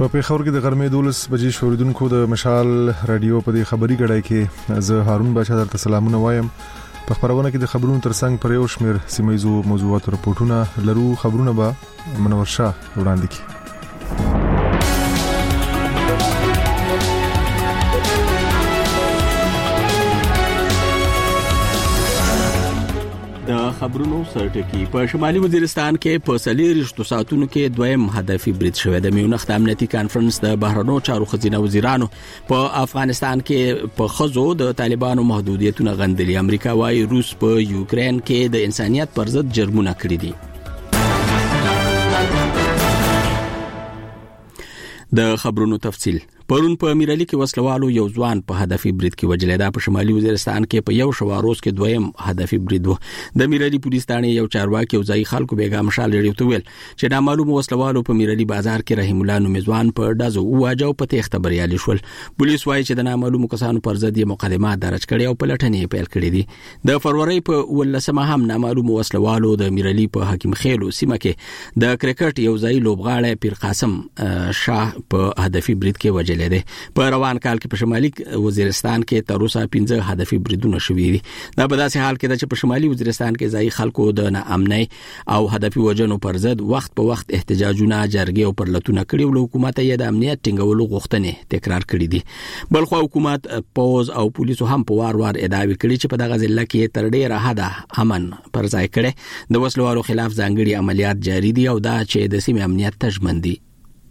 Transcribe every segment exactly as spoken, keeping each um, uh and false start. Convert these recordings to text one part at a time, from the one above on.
پیښور کې د غرمې دولس بجې شوریدونکو د مشال رادیو په دې خبري غړای کې زه هارون بچا درته سلامونه وایم. په خبرونه کې د خبرونو ترڅنګ پر یو شمېر سیمایزو موضوعات راپورټونه لرو. خبرونه به منور شاه وړاندې کړي. د خبرونو سرټکی په شمالي وزیرستان کې په سلیریشتو ساعتونو کې دویم هدفي برید شوی د میونخ د امنیتي کانفرنس د بهرنیو چارو خزینه وزیرانو په افغانستان کې په خزو د طالبانو محدودیتونه غندلي. امریکا وايي روس په یوکرين کې د انسانيت پر ضد جرمونه کړی دي. د خبرونو تفصيل پرون په میرالي کې وسلوالو یو ځوان په هدفي برید کې وجلې. دا په شمالي وزیرستان کې په یو شواروز کې دویم هدفي برید و. د میرالي پولیس ثانې یو چارواکي او ځای خلکو بیګا مشال لري ویل چې د معلومه وسلوالو په میرالي بازار کې رحیم الله نومځوان په دازو واجو په تخته بریالي شول. پولیس وايي چې د نامعلومو کسانو پر ضد مقدمات درج کړي او پلټنې پیل کړې دي. د فروری په ولسمه هم نامعلومو وسلوالو د میرالي په حکیم خیلو سیمه کې د کرکټ یو ځای لوبغاړی پیر قاسم شاه په هدفي برید کې وجلې. په روان کال کې په شمالي وزیرستان کې تر اوسه پنځه هدفي بریدونه شوي دي. دا په داسې حال کې چې په شمالي وزیرستان کې ځای خلکو د ناامنۍ او هدفي وجنو پر ضد وخت په وخت احتجاجونه جرګې او پرلتونه کړي او حکومت یې د امنیت ټینګولو غوښتنې تکرار کړې دي. بلخو حکومت پوز او پولیسو هم په وار وار ادعاوې کړي چې په دغه ځل کې تر ډیره حده امن پر ځای کړي. د وسلوالو خلاف ځانګړي عملیات جاري دي او دا چې د سیمې امنیت تضمین دي.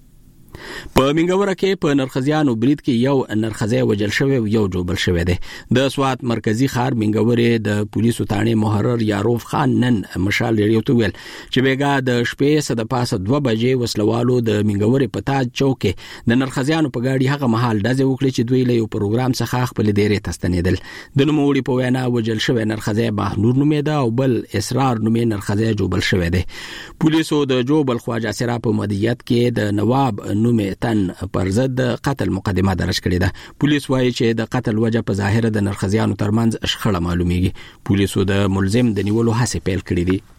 په منګوره کې په نرخزیانو برید کې یو نرخزی وجل شوی او یو جوبل شوی دی. د سوات مرکزی ښار منګورې د پولیسو ثانې محرر یاروف خان نن مشال لري تو ویل چې بیګا د شپې سره د پاسه دوه بجې وسلوالو د منګورې په تاج چوک کې د نرخزیانو په گاډي هغه محل دځه وکړي چې دوی له یو پروګرام څخه خپل ډیره تستنیدل. د نوموړي په وینا وجل شوی نرخزی بهنور نومېده او بل اسرار نومې نرخزی جوبل شوی دی. پولیسو د جوبل خواجه سره په مدیریت کې د نواب نومې تن پر ضد قتل مقدمه درج کړې ده. پولیس وايي چې د قتل وجه په ظاهر د نرخزیانو ترمنځ شخړه معلومیږي. پولیسو د ملزم د نیولو هڅې پیل کړې دي.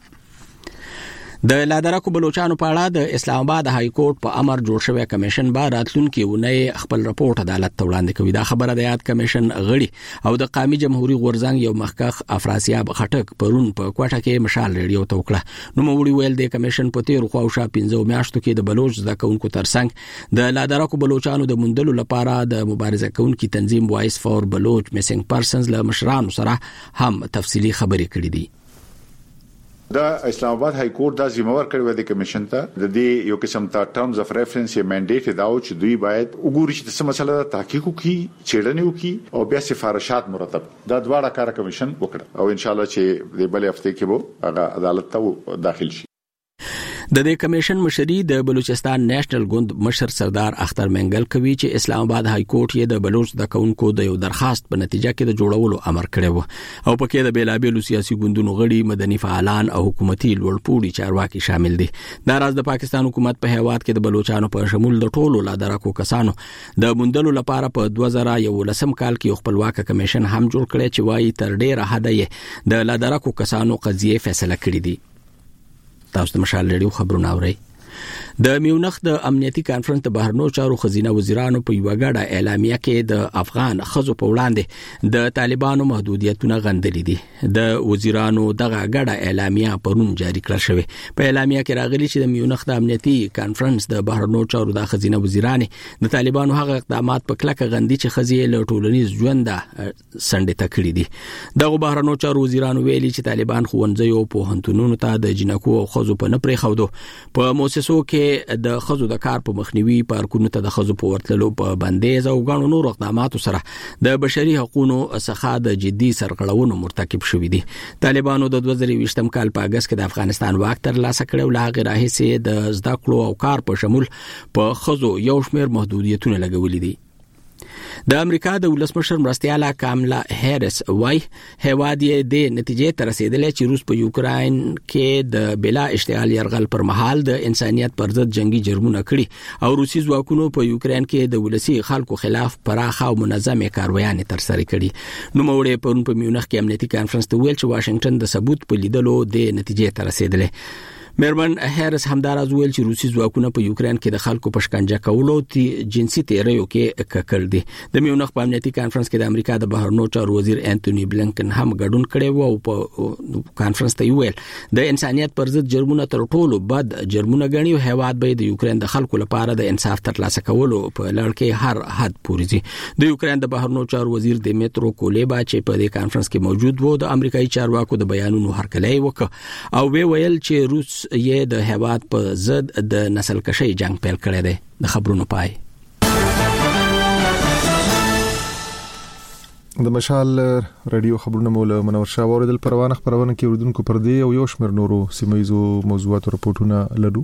د لادرکو بلوچستان په اړه د اسلام آباد های کورټ په امر جوړ شوی کمیشن به راتلونکي ونې خپل راپورټ عدالت ته وړاندې کوي. دا خبره د یاد کمیشن غړي او د قومي جمهوریت غورځنګ یو مخکخ افراسیاب خټک پرون په کوټه کې مشال ریډیو ته وکړه. نو موږ ویل د کمیشن په تیر خو او شا پنځه میاشتو کې د بلوچ ځکهونکو ترڅنګ د لادرکو بلوچستان د مندلو لپاره د مبارزه کوونکي تنظیم وایس فور بلوچ میسنګ پرسنز له مشرانو سره هم تفصیلی خبرې کړې دي. دا اسلام آباد های کورټ دا ذمہوار کړی دی کمیشن ته د دې یو قسم ته ټرمز اف ریفرنس یا منډیټ دا او چې دوی باید وګوري چې څه مسله تحقیق وکړي چیرنه وکړي او بیا سفارشات مرتب دا دواړه کار کمیشن وکړه او ان شاء الله چې د بلې هفته کې به هغه عدالت ته داخل شي. د دې کمیشن مشري د بلوچستان نېشنل ګوند مشر سردار اختر منګل کوي چې اسلام آباد های کورټ یې د بلوچ د کونکو د یو درخواست په نتیجه کې د جوړولو امر کړی وو او پکې د بیلابېلو سیاسي ګوندونو غړي مدني فعالان او حکومتي لوړپوړي چارواکي شامل دي. دا راز د پاکستان حکومت په هیواد کې د بلوچستانو په شمول د ټولو لادرکو کسانو د مندلو لپاره په دوه زره یولسم کال کې خپلواک کمیشن هم جوړ کړی چې وايي تر ډیره حد یې د لادرکو کسانو قضیه فیصله کړې دي. تاسو د مشال لري خبرونه اورئ. د میونخ د امنیتي کانفرنس د بهرنیو چارو خزینه وزیرانو په یو غاډه اعلامیه کې د افغان خزو په وړاندې د طالبانو محدودیتونه غندلې دي. د وزیرانو دغه غاډه اعلامیه پرون جاری کړل شوې. په اعلامیه کې راغلي چې د میونخ د امنیتي کانفرنس د بهرنیو چارو د خزینه وزیرانې د طالبانو هغه اقدامات په کلکه غندي چې خزي له ټولنیز ژوند سندې تکړې دي. دغه بهرنیو چارو وزیرانو ویلي چې طالبان خوندزي او پوهنتونونو ته د جنکو او خزو په نه پرې خودو په موسسو کې د خزو د کار په مخنیوي پارکونو ته د خزو په ورتللو په بندیز او غاڼو نور اقداماتو سره د بشري حقوقو څخه د جدي سرغړونو مرتکب شوې دي. طالبانو د دوه زره یوولسم کال په اگست کې د افغانستان واک ترلاسه کړ او لا غیر هیڅ د زده کړو او کار په شمول په خزو یو شمېر محدودیتونه لګولې دي. د امریکا د ولسمشر مرستیاله کاملا هریس وای هواد یې د نتیجې تر رسیدلې چې روس په یوکرين کې د بلا اشتعال يرغل پر مهال د انسانيت پر ضد جنگي جرمونه کړي او روسي ځواکونو په یوکرين کې د ولسی خلکو خلاف پراخه او منظمه کاروایانې تر سره کړي. نو موړې په میونخ کې امنیتي کانفرنس ته ویل چې واشنگټن د ثبوت په لیدلو د نتیجې تر رسیدلې. مېرمن هریس همداراز ویل چې روسي ځواکونه په یوکرين کې د خلکو په شکنجه کولو او جنسي تیریو کې ککړ دي. د میونخ په امنیتي کانفرنس کې د امریکا د بهرنیو چارو وزیر انټونی بلنکن هم ګډون کړی و او په کانفرنس ته ویل د انسانيت پر ضد جرمونه تر ټولو بد جرمونه غني او هیواد به د یوکرين د خلکو لپاره د انصاف ترلاسه کولو په لړ کې هر حد پورې دي. د یوکرين د بهرنیو چارو وزیر دیمیترو کولیبا چې په دې کانفرنس کې موجود و د امریکایي چارواکو د بیانونو هرکلی وکړ او وی ویل چې روس یې د هیواد په ضد د نسل کشي جنگ پیل کړی دی. د خبرونو پای د مشال رادیو خبرونه مولا منور شاه اوریدل پروانه خبرونه کې اردوونکو پر دی او یو شمېر نورو سیمایزو موضوعات او راپورټونه لرو.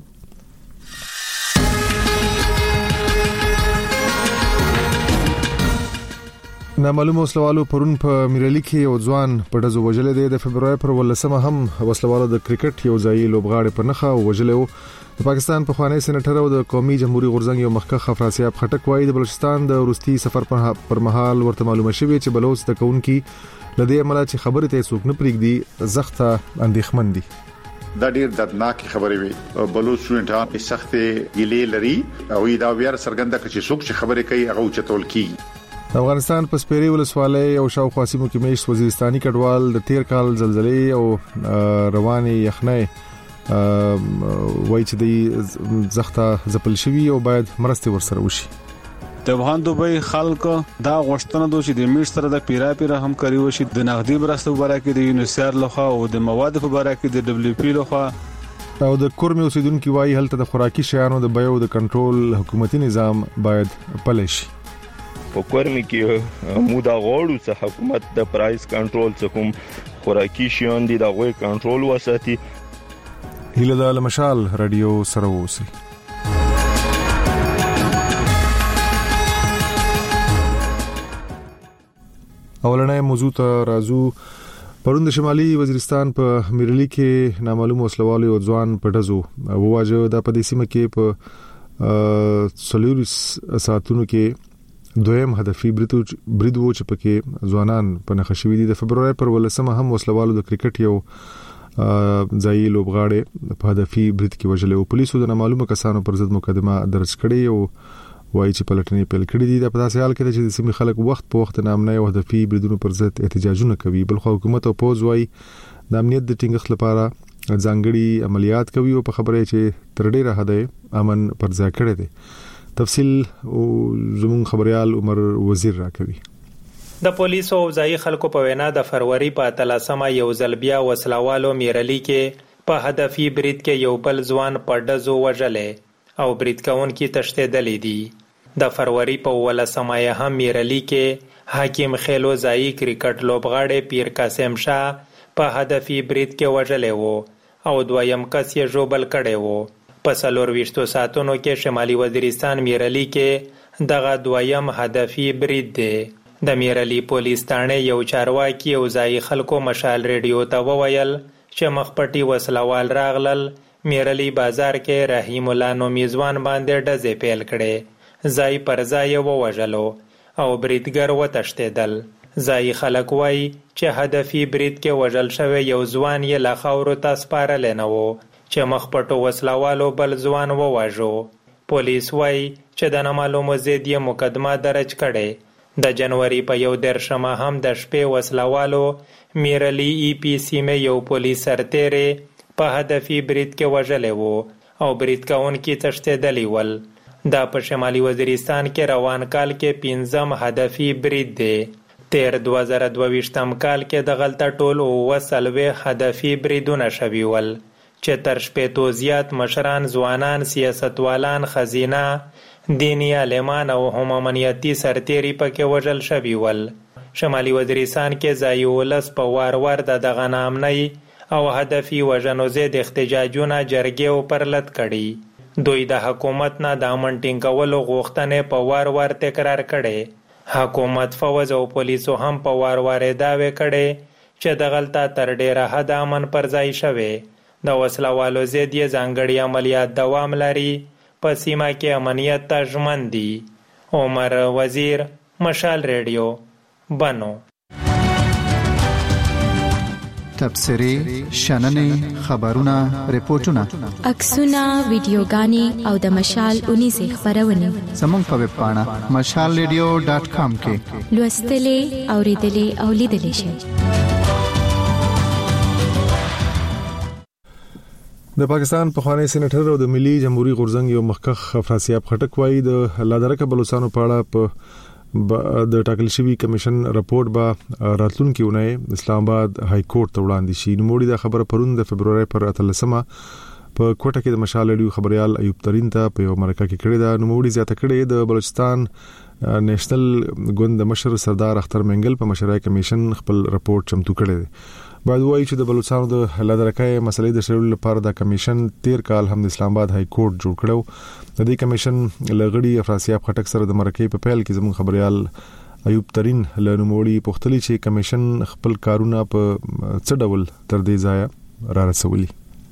نامعلوم وسلوالو پرون په میرالي کې یو ځوان په ډزو وجلې دی. د فبرवरी پر ولسمه هم وسلوالو د کرکټ یو ځای لوبغاړي په نخا وجلې. د پاکستان په خوانی سېنیټر او د قومي جمهوریت غورځنګ یو مخکخ افراسیاب خټک وایي د بلوچستان د روستي سفر پر مهال ورته معلومه شوې چې بلوچ د کونکي لدې عمله چې خبرې ته څوک نه پریږدي زخته اندېښمن دي. دا ډیر دردناک خبرې وي. بلوچ سټان سخت ګیلې لري او دا بیا سرګنده چې څوک چې خبرې کوي هغه چتول کی. د افغانستان په سپېری ولسوالۍ او شاوخوا سیمو کې میش وزیرستاني کډوال د تیر کال زلزلې او رواني یخنۍ وایي چې د زخته ځپل شوی او باید مرسته ورسره وشي. د افغان دوبۍ خلکو دا غوښتنه دوی چې د میش سره د پیرا پیرا همکاري وشي د نقدي مرسته لپاره کې د یونیسيار لخوا او د مواد په اړه کې د دبليو پی لخوا او د کورمي اوسیدونکو وایي هلته د خوراکي شیانو د بیو د کنټرول حکومتي نظام باید پلی شي. په کورمي کې مو دا غوړو چې حکومت د پرایس کنټرول څخه خوراکي شیان دي دا غوي کنټرول وساتي. هله د مشال رادیو سره اوسئ. اولنې موضوع ته راځو. پرون د شمالي وزیرستان په میرالي کې نامعلوم وسلوالو او ځوان په ډزو وواجه. د پدې سیمه کې په سولورس ساتونو کې دویم هدفي بریدو بریدو چې پکې ځوانان په نخښوي دي. د فبرवरी پر ولسمه هم وسلوالو د کرکټ یو ځای لوبغاړي په هدفي برید کې وژل او پولیسو د نامعلومه کسانو پر ضد مقدمه درج کړې او وایي چې پلټنې پیل کړې دي. په داسې حال کې چې د سیمې خلک وخت په وخت نامنه او هدفي بریدونو پر ضد احتجاجونه کوي. بل خو حکومت او پوز وایي د امنیت د ټینګښت لپاره ځانګړي عملیات کوي او په خبره چې تر ډیره حد امن پر ځای کړی دی. تفصیل او زمون خبريال عمر وزیر راکوي. د پولیسو او ځای خلکو په وینا د فروری په اتلسمه یو ځل بیا وسلوالو میرالي کې په هدفي برید کې یو بل ځوان په ډزو وژلې او برید کوونکي تښتېدلې دي. د فروری په ولسمه هم میرالي کې حکیم خیلو ځای کرکټ لوبغاړي پیر قاسم شاه په هدفي برید کې وژلې وو او دویم کس یې ژوبل کړی وو. په څلور ویشتو ساعتونو کې شمالي وزیرستان میرالي کې دغه دویم هدفي برید دی. د میرالي پولیس تانه یو چارواکي او ځای خلکو مشال ریډیو ته وویل چې مخپټي وسلوال راغلل میرالي بازار کې رحیم الله نومي ځوان باندې ډزې پیل کړې. ځای پر ځای ووژلو او بریدګر وتښتېدل. ځای خلک وایي چې هدفي برید کې وژل شوی یو ځوان یې لا خاورو ته سپارلی نه و چې مخپټو وسلوالو بل ځوان وواژو. پولیس وایي چې د نامعلومو ضد یې مقدمه درج کړې. د جنوري په یو دېرشمه هم د شپې وسلوالو میرالي ای پی سیمې یو پولیس سرتېری په هدفي برید کې وژلی و او برید کوونکي تښتېدلي ول. دا په شمالي وزیرستان کې روان کال کې پنځم هدفي برید دی. تیر دوه زره دوه ویشتم کال کې دغلته ټول اووه څلوېښت هدفي بریدونه شوي ول چې تر شپېتو زیات مشران، ځوانان، سیاستوالان، خزینه، دینی عالمان او هم امنیتي سرتېري پکې وژل شوي ول. شمالي وزیرستان کې ځایي ولس په وار وار د دغه نامنۍ او هدفي وژنو ضد احتجاجونه جرګې او پرلت کړي. دوی د حکومت نه د امن ټینګولو غوښتنې په وار وار تکرار کړي. حکومت، فوج او پولیسو هم په وار وار دعوې کړي چې دغلته تر ډیره حد امن پر ځای شوی. د وسلوالو ضد یې ځانګړي عملیات دوام لري. په سیمه کې امنیت ته ژمن دي. عمر وزیر، مشال ریډیو، بنو. تبصرې شننې خبرونه ریپورتونه عکسونه ویډیوګانې او د مشال اونیزه خبرونه زموږ په ویب پاڼه مشال ریډیو ډاټ کام کې لوستلې اوریدلې او لیدلې شئ. د پاکستان پخوانی سېنیټر او د ملي جمهوریت غورزنګ یو مخکخ افراسیاب خټک وایي د لادرکه بلوچستان په اړه په د ټاکل شوی کمیشن راپور به راتلونکي اونۍ اسلام آباد های کورټ ته وړاندې شي. نو موږ د خبره پرون د فبرवरी پر اتلسمه په کوټه کې د مشال اډیو خبريال ایوب ترين ته په یو مرکه کې کړی دا. نو موږ زیاته کړی د بلوچستان نېشنل ګوند مشر سردار اختر منګل په مشرای کمیشن خپل راپور چمتو کړی دی. بعد وایي چې د بلوچستان د لادرکه مسلې د شړل لپاره د کمیشن تیر کال هم د اسلام آباد های کورټ جوړ کړو. د دې کمیشن لغړی افراسیاب خټک سره د مرکې په پیل کې زموږ خبريال ایوب ترين له نوموړي پوښتنه چې کمیشن خپل کارونه په څه ډول تر دې ځای را رسولي.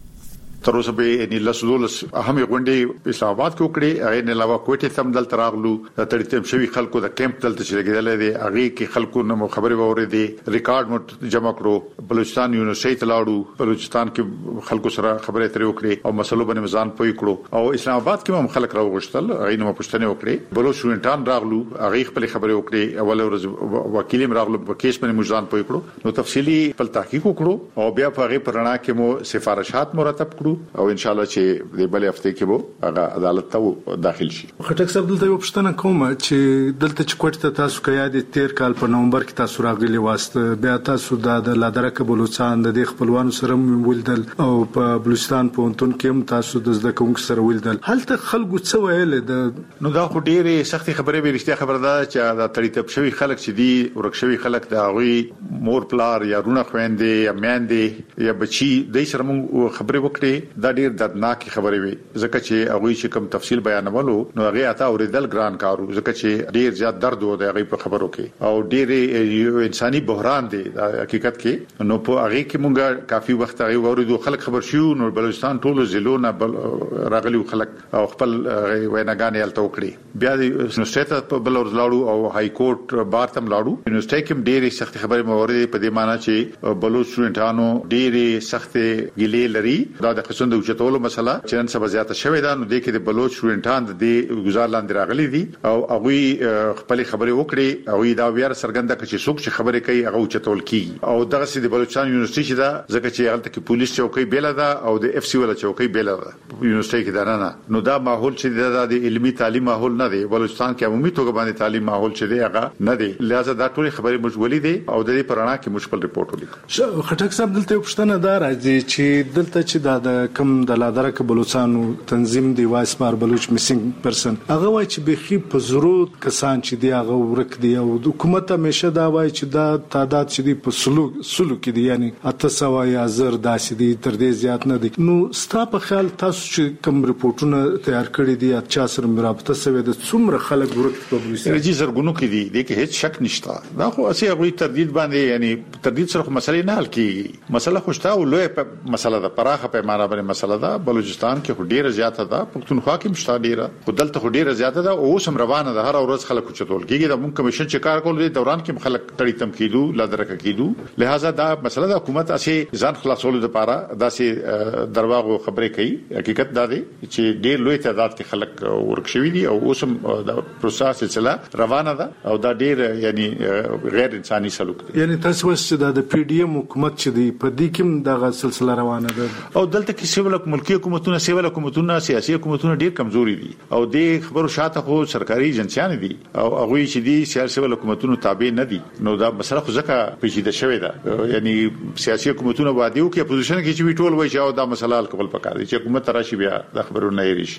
تر اوسه به ان لسدولس اهم غونډې اسلام آباد کې وکړي. هغه نه علاوه کوټه تم دل تراغلو د تړتم شوی خلکو د کیمپ دلته چې لګیدل دي هغه کې خلکو نو خبري ووري دي ریکارډ مو جمع کړو. بلوچستان یونیورسيټي تلاړو بلوچستان کې خلکو سره خبرې ترې وکړي او مسلو باندې مزان پوي کړو او اسلام آباد کې هم خلک راوغشتل. هغه نو پښتنه وکړي بلوچ شونټان راغلو هغه خپل خبرې وکړي. اول ورځ وکیل راغلو په کیس باندې مزان پوي کړو. نو تفصيلي خپل تحقیق وکړو او بیا په هغه پرنا کې مو سفارشات مرتب کړو او ان شاء الله چې د بلې هفته کې وو هغه عدالت ته داخل شي. خټک صاحب دلته یو پښتنه کوم چې دلته چې کوټه تاسو کې یاد تیر کال په نومبر کې تاسو راغلي واسطه بیا تاسو د لادرکه بلوچستان د خپلوانو سره ولیدل او په بلوچستان په انتون کې هم تاسو د زده کوونکو سره ولیدل. هلته خلکو څه ویل د نو دا خو ډېرې سختي خبرې به رښتیا خبره ده چې دا تړیتب شوی خلک چې دی ورکشوي خلک دا غوي مور پلار یا رونه خويندې یا میندې یا بچي د سره موږ خبرې وکړې. دا ډېر دردناک خبرې وي ځکه چې هغه چې کوم تفصیل بیانولو نو هغه اته اوریدل ګران کارو ځکه چې ډېر زیات درد و د هغه په خبرو کې او ډېر انساني بحران دی حقیقت کې. نو په هغه کې مونږ کافي وخت هغه وریدو خلک خبر شو. نو بلوچستان ټولو ضلعونه راغلي خلک او خپل ویناګانې الته وکړي. بیا د یونیورسيټي په بل ورځ لاړو او های کورټ بار تم لاړو. یونیورسيټي کې ډېرې سخت خبرې موري په دې معنی چې بلوچ شونټانو ډېرې سخت ګلې لري. دا د قسم د اوچتولو مسله چې نن سبا زیاته شوې ده. نو د کې د بلوچ شونټان د گزار لاندې راغلي دي او هغه خپل خبرې وکړي او دا بیا سرګنده چې څوک چې خبرې کوي هغه اوچتول کی او دغه سي د بلوچستان یونیورسيټي دا ځکه چې هغه کې پولیس چوکۍ بیل ده او د اف سي ولا چوکۍ بیل ده یونیورسيټي کې دا نه. نو دا ماحول چې د علمي تعلیم ماحول نه دی. بلوچستان کې عمومي توګه باندې تعلیم ماحول چې دی هغه نه دی. لہذا دا ټول خبرې مشغولې دي او د دې پرانا کې مشکل ریپورت ولیکو. خټک صاحب دلته پښتنه دا راځي چې دلته چې دا د کم د لادرکه بلوچستانو تنظیم دی واسمار بلوچ میسنګ پرسن هغه وایي چې بخي په ضرورت کسان چې دی هغه ورک دی او حکومت همیشه دا وایي چې دا تعداد چې دی په سلوک سلوک دی یعنی اته سو یا زر داسې دی تر دې زیات نه دی. نو ستا په خیال تاسو چې کوم ریپورتونه تیار کړی دي اچا سره مرابطه سوي د څومره خلک ورک په بلوچستان رجی زرګونو کې دي د کې هیڅ شک نشته. دا خو اسی هغه تردید باندې یعنی تردید سره مسلې نه حل کیږي. مسله خوشته او لوی مسله ده پراخه پیمانه باندې مسله ده. بلوچستان کې ډیره زیاته ده پښتونخوا کې مشته ډیره خدلته ډیره زیاته ده او سم روانه ده. هر ورځ خلک چتول کیږي. د مونږ کمیشن چې کار کول دي دوران کې خلک تړي تم کیدو لادرکه کیدو. لہذا دا مسله د حکومت اسی ځان خلاصولو لپاره داسې درواغو خبرې کوي. حقیقت دا دی چې ډیر لوی تعداد کې خلک ورکشوي دي او اوسم د پروسس سلسله روانه ده او دا ډیر یعنی غیر انساني سلوک دی. یعنی تاسو چې د پی ډی ایم حکومت چې دی په دې کې دغه سلسله روانه ده او دلته کې سیول ملکی حکومتونه سیول حکومتونه سیاسي حکومتونه ډیر کمزوري دي او د خبرو شاته خو سرکاري ایجنسیان دي او هغه چې دي سیاسي حکومتونو تابع نه دي. نو دا مسله خو ځکه پیچیده شوې ده. یعنی سیاسي حکومتونه وادیو کې اپوزیشن کې چې ویټول وایي چې دا مسله حل کول پکار دي چې حکومت راشي بیا د خبرو نه یریش.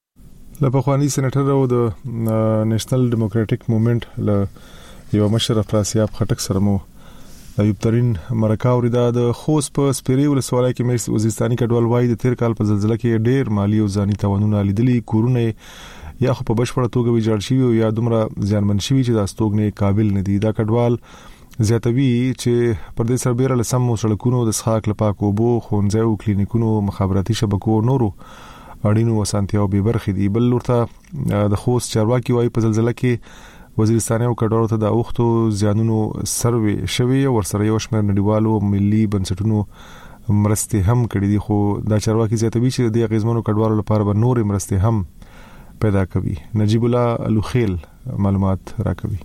له پخوانی سېنیټر او د نېشنل ډیموکراټک موومېنټ له یو مشر افراسیاب خټک سره مو ایوب ترين مرکه اوریدا. د خوست په سپیری ولسوالۍ کې مې وزیرستاني کډوال وایي د تیر کال په زلزلہ کې ډېر مالی او ځاني تاوانونه لیدلي. کورونه یا خو په بشپړه توګه ویجاړ شوي او یا دومره زیانمن شوي چې د استوګنې قابل نه دي. دا کډوال زیاتوي چې پر دې سربېره له سمو سړکونو د څښاک لپاره کوبو خونځو کلینیکونو مخابراتي شبکو نورو اړینو وسانتیاو به برخې دي. بل ورته د خوست چارواکي وایي په زلزلہ کې وزیرستان او کډوالو ته د اوختو ځانونو سروي شوی ورسره یو شمېر نړیوالو ملي بنسټونو مرستې هم کړې دي، خو دا چارواکي زیاتوي چې د غیزمنو کډوالو لپاره به نور مرستې هم پیدا کوي. نجیب الله الوخیل معلومات راکوي.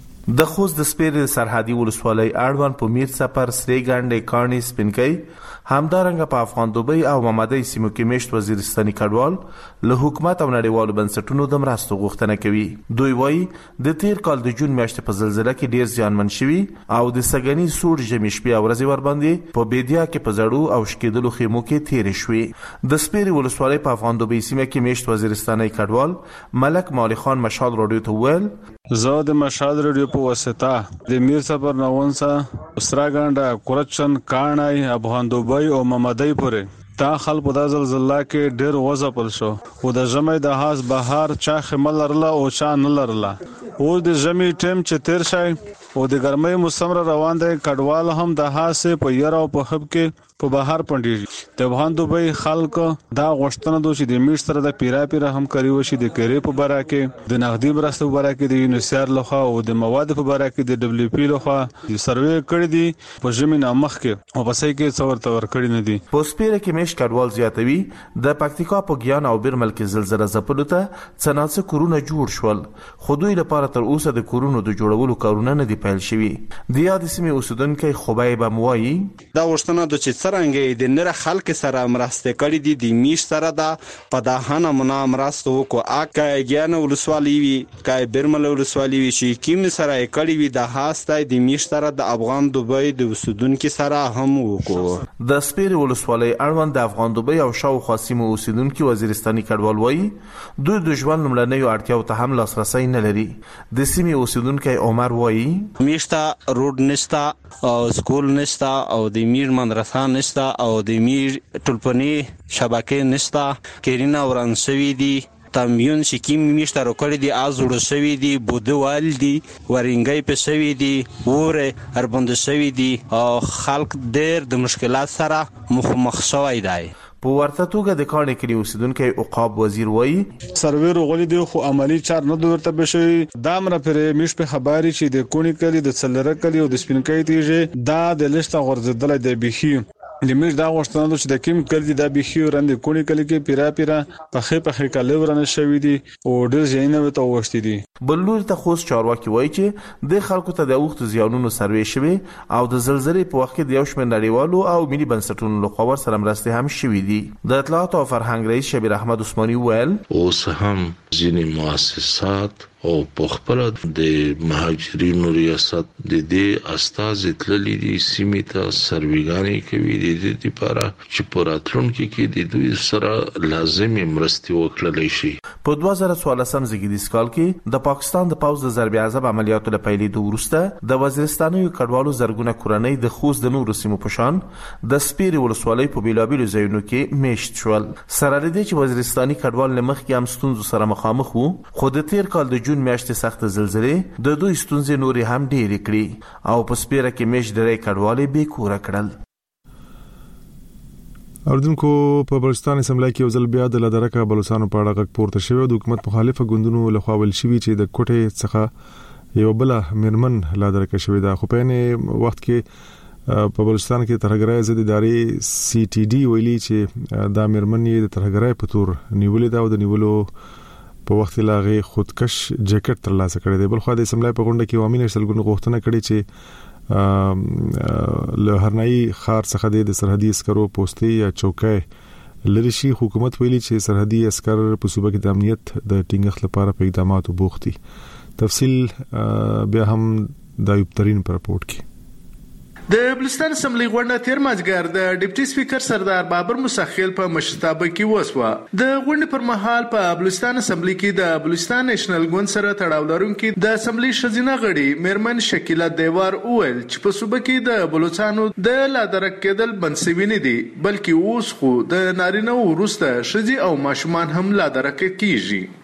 د خوست د سپیر سرحدي ولسوالۍ اړوند په میر سفر سری ګانډې کانی سپینکۍ همدارنګه په افغان دوبۍ او محمدي سیمو کې مشت وزیرستاني کډوال له حکومت او نړیوالو بنسټونو د مرستو غوښتنه کوي. دوی وایي د تیر کال د جون میاشتې په زلزلہ کې ډیر زیانمن شوي او د سګنی سوړ ژمي شپې او ورځې ور باندې په بیدیا کې په زړو او شکېدلو خیمو کې تیر شوي. د سپیر ولسوالۍ په افغان دوبۍ سیمه کې مشت وزیرستاني کډوال ملک مالی خان مشال رادیو ته ویل زه د مشال رادیو په واسطه د میر سفر ناونسا سراګانډه کورچن کانای افغان دوبۍ او محمدي پورې تا خلکو د زلزلہ کې ډېر وځپل شو او د ژمي د هاس بهار چا خمل لرله او چا نه لرله. او د ژمي ټیم چې تیر شي او د ګرمۍ موسم را روان دی کډوال هم د هاس په یره او په خب کې په بهر پندې د افغان دوبۍ خلک دا غوښتنه دوی چې د میش سره د پیرا پیرا هم کوي وشي د کری په باره کې د نغدي برسته په باره کې د یونیسر لخوا او د مواد په باره کې د دبليو پی لخوا د سروې کړی دي په ژمن مخ کې او پسې کې څور تور کړی نه دي. په سپیره کې میش کډوال زیاتوي د پکتیکا په ګیان او بیرمل کې زلزلہ زپلو ته څنګه کورونه جوړ شول، خو دوی لپاره تر اوسه د کورونو د جوړولو کارونه نه دي پیل شوي. د یاد سیمې اوسیدونکو خبای به موایي دا وشتنه د چې څنګه د نره خلک سره مرسته کړې دي د میش سره دا په دهانه منا مرسته وکړه اکه ګیان ولسوالۍ وی کای بیرمل ولسوالۍ وی چې کیم سره کړې وی د هاستای د میش سره د افغان دوبۍ د اوسیدونکو سره هم وکړه. د سپیر ولسوالۍ اړوند د افغان دوبۍ او شاوخوا سیمو اوسیدونکو وزیرستاني کډوال وایي دوی د ژوند لمړنیو اړتیاو ته هم لاسرسي نه لري. د سیمې اوسیدونکو عمر وایي میشتا روډ نشتا او سکول نشتا او د میر مدرسه نشتا او د میر ټولپنی شبکې نشتا کیرینا وران شوی دي تامبیون شکیم میشته رو کړی دي ازړو شوی دي بودوال دي ورنګي په شوی دي وره هربند شوی دي او خلک ډېر د مشکلات سره مخ شوی دی. په ورته توګه د کانې کلی اوسیدونکو عقاب وزیر وایي سرور غولې دی خو عملی چار نه دورته بشي دامره پر میش په خبري چې د کونی کلی د څلره کلی او د سپینکۍ تیږي دا د لښته غورځدل دی بخي د میش دا غوښتنه چې د کیم کلی د بخي ورند کونی کلی کې پیرا پیرا په په کلی ورنه شوی دی او ډیر ځینې وته وښتي دي. بلور ته خوست چارواکي وایي چې د خلکو ته د اوخت زیانونو سروي شوی او د زلزلې په وخت کې د یو شمېر نړیوالو او ملي بنسټونو له خوا سره مرستې هم شوي دي. د اطلاعات او فرهنګ رئیس شبیر احمد عثماني ویل اوس هم ځینې مؤسسات او په خپل د مهاجرینو ریاست د دې استازي تللي دي سیمې ته سرویګانې کوي د دې لپاره چې په راتلونکي کې د دوی سره لازمي مرستې وکړل شي. په دوه زره څوارلسم زیږدیز کال کې د پاکستان د پوځ د ضرب عذاب عملیاتو له پیلېدو وروسته د وزیرستاني کډوالو زرګونه کورنۍ د خوست د نورو سیمو په شان د سپیر ولسوالۍ په بیلابیلو ځایونو کې میشت شول. سره لري چې وزیرستاني کډوال له مخکې هم ستونزو سره مخامخ وو، خو د تیر کال د جون میاشتې سخت زلزلې د دوی ستونزې نورې هم ډېرې کړې او په سپیره کې میشت ډېری کډوالې بې کوره کړل. اردوونکو په بلوچستان اسمبلی کې یو ځل بیا د لادرکه بلوچستانو په اړه غږ پورته شوی د حکومت مخالفه ګوندونو لخوا ویل شوی چې د کوټې څخه یو بل مرمن لادرکه شوی دا خو په نه وخت کې په بلوچستان کې ترهګرای ضد ادارې سی ټي ډي ویلي چې دا مرمن یې د ترهګرای په تور نیولې دا او د نیولو په وخت لاغه خودکش جاکټ ترلاسه کړی دی. بل خو د اسمبلی په غونډه کې عوامي نشل ګوند غوښتنه کړې چې له هرنايي خار څخه د سرحدي عسکرو پوسټي یا چوکۍ لري شي. حکومت ویلي چې سرحدي عسكر په صوبه کې د امنیت د ټینګښت لپاره په اقداماتو بوختي. تفصیل بیا هم د یوبترین پر راپورټ کې. د بلوچستان اسمبلی غونډه تیر مازګر د ډیپټي سپیکر سردار بابر مسخیل په مشرتابه کې وسوه. د غونډې پر مهال په بلوچستان اسمبلی کې د بلوچستان نېشنل ګوند سره تړاو لرونکي د اسمبلی شزینه غړي میرمن شکیله دیوار اول چې په صوبه کې د بلوچستانو د لادرک کېدل بنسوي نه دي بلکې اوس خو د نارینه وروسته شزي او ماشومان هم لادرک کیږي.